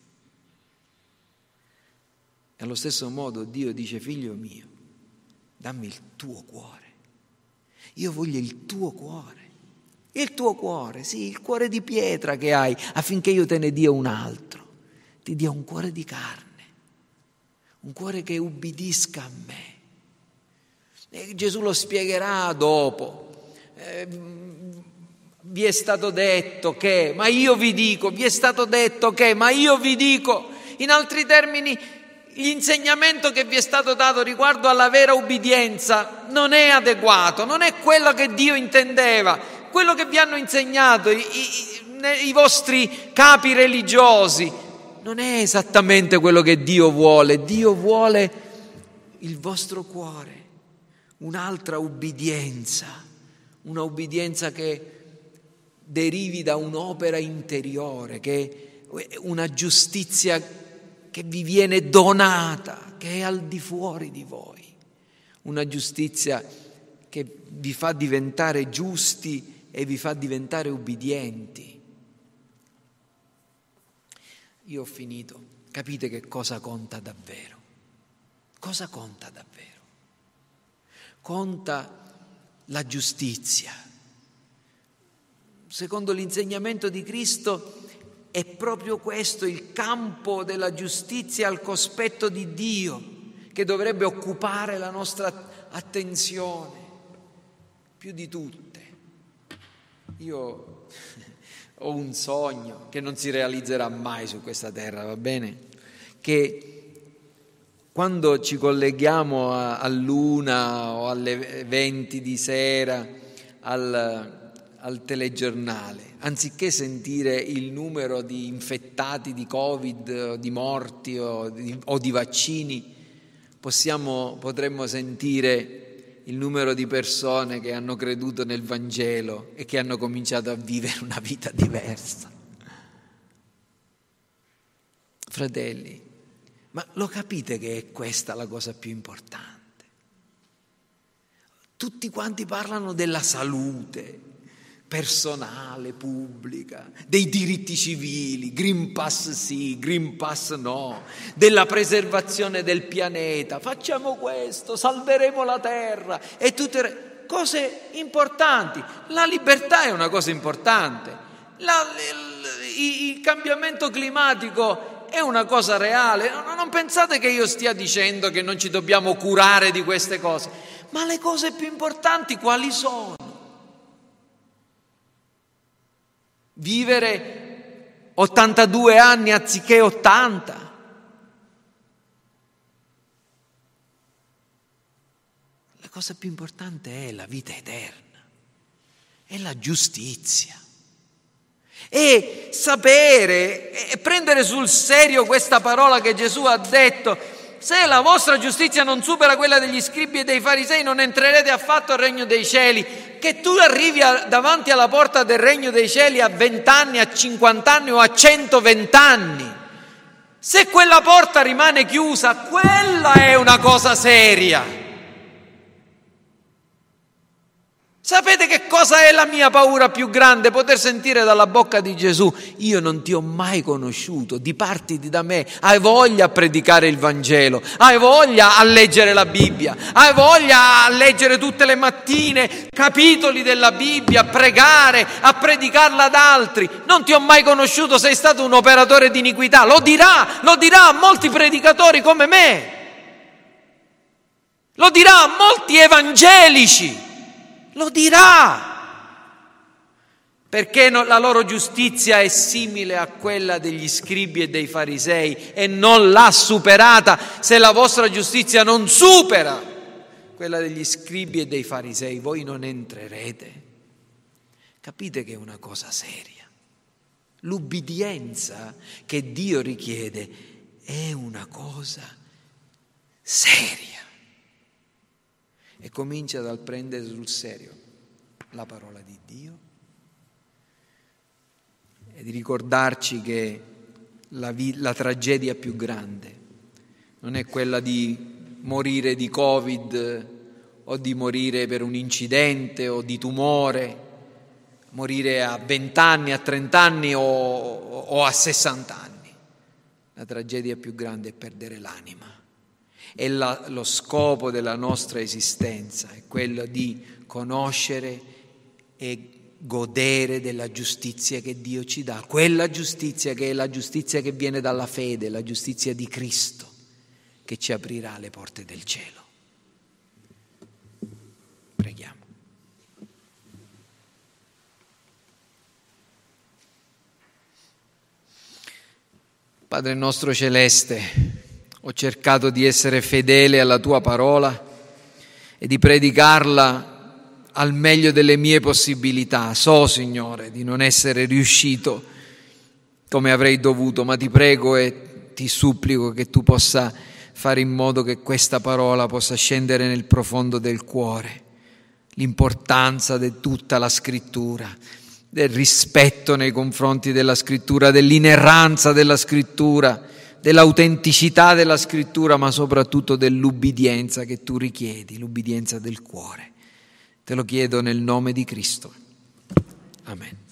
E allo stesso modo Dio dice: figlio mio, dammi il tuo cuore, io voglio il tuo cuore, sì, il cuore di pietra che hai, affinché io te ne dia un altro, ti dia un cuore di carne, un cuore che ubbidisca a me. E Gesù lo spiegherà dopo. Vi è stato detto che, ma io vi dico, vi è stato detto che, ma io vi dico. In altri termini, l'insegnamento che vi è stato dato riguardo alla vera ubbidienza non è adeguato, non è quello che Dio intendeva. Quello che vi hanno insegnato i vostri capi religiosi non è esattamente quello che Dio vuole. Dio vuole il vostro cuore, un'altra ubbidienza, una ubbidienza che derivi da un'opera interiore, che una giustizia che vi viene donata, che è al di fuori di voi, una giustizia che vi fa diventare giusti e vi fa diventare ubbidienti. Io ho finito. Capite che cosa conta davvero? Cosa conta davvero? Conta la giustizia. Secondo l'insegnamento di Cristo è proprio questo il campo della giustizia al cospetto di Dio che dovrebbe occupare la nostra attenzione più di tutte. Io ho un sogno che non si realizzerà mai su questa terra, va bene? Che quando ci colleghiamo all'1 o alle 20 di sera al telegiornale, anziché sentire il numero di infettati di Covid, di morti o di vaccini, potremmo sentire il numero di persone che hanno creduto nel Vangelo e che hanno cominciato a vivere una vita diversa. Fratelli, ma lo capite che è questa la cosa più importante? Tutti quanti parlano della salute personale, pubblica, dei diritti civili, Green Pass sì, Green Pass no, della preservazione del pianeta, facciamo questo, salveremo la terra e tutte cose importanti. La libertà è una cosa importante, il cambiamento climatico è una cosa reale. Non pensate che io stia dicendo che non ci dobbiamo curare di queste cose, ma le cose più importanti quali sono? Vivere 82 anni anziché 80. La cosa più importante è la vita eterna, è la giustizia. E sapere e prendere sul serio questa parola che Gesù ha detto: se la vostra giustizia non supera quella degli scribi e dei farisei, non entrerete affatto al regno dei cieli. Che tu arrivi davanti alla porta del regno dei cieli a 20 anni, a 50 anni o a 120 anni, se quella porta rimane chiusa, quella è una cosa seria. Sapete che cosa è la mia paura più grande? Poter sentire dalla bocca di Gesù: io non ti ho mai conosciuto, dipartiti da me. Hai voglia a predicare il Vangelo, hai voglia a leggere la Bibbia, hai voglia a leggere tutte le mattine capitoli della Bibbia, a pregare, a predicarla ad altri. Non ti ho mai conosciuto, sei stato un operatore di iniquità. Lo dirà a molti predicatori come me, lo dirà a molti evangelici. Lo dirà, perché la loro giustizia è simile a quella degli scribi e dei farisei e non l'ha superata. Se la vostra giustizia non supera quella degli scribi e dei farisei, voi non entrerete. Capite che è una cosa seria. L'ubbidienza che Dio richiede è una cosa seria. E comincia dal prendere sul serio la parola di Dio e di ricordarci che la tragedia più grande non è quella di morire di Covid o di morire per un incidente o di tumore, morire a 20 anni, a 30 anni o a 60 anni. La tragedia più grande è perdere l'anima. E lo scopo della nostra esistenza è quello di conoscere e godere della giustizia che Dio ci dà, quella giustizia che è la giustizia che viene dalla fede, la giustizia di Cristo, che ci aprirà le porte del cielo. Preghiamo. Padre nostro celeste, ho cercato di essere fedele alla tua parola e di predicarla al meglio delle mie possibilità. So, Signore, di non essere riuscito come avrei dovuto, ma ti prego e ti supplico che tu possa fare in modo che questa parola possa scendere nel profondo del cuore. L'importanza di tutta la Scrittura, del rispetto nei confronti della Scrittura, dell'inerranza della Scrittura, dell'autenticità della scrittura, ma soprattutto dell'ubbidienza che tu richiedi, l'ubbidienza del cuore. Te lo chiedo nel nome di Cristo. Amen.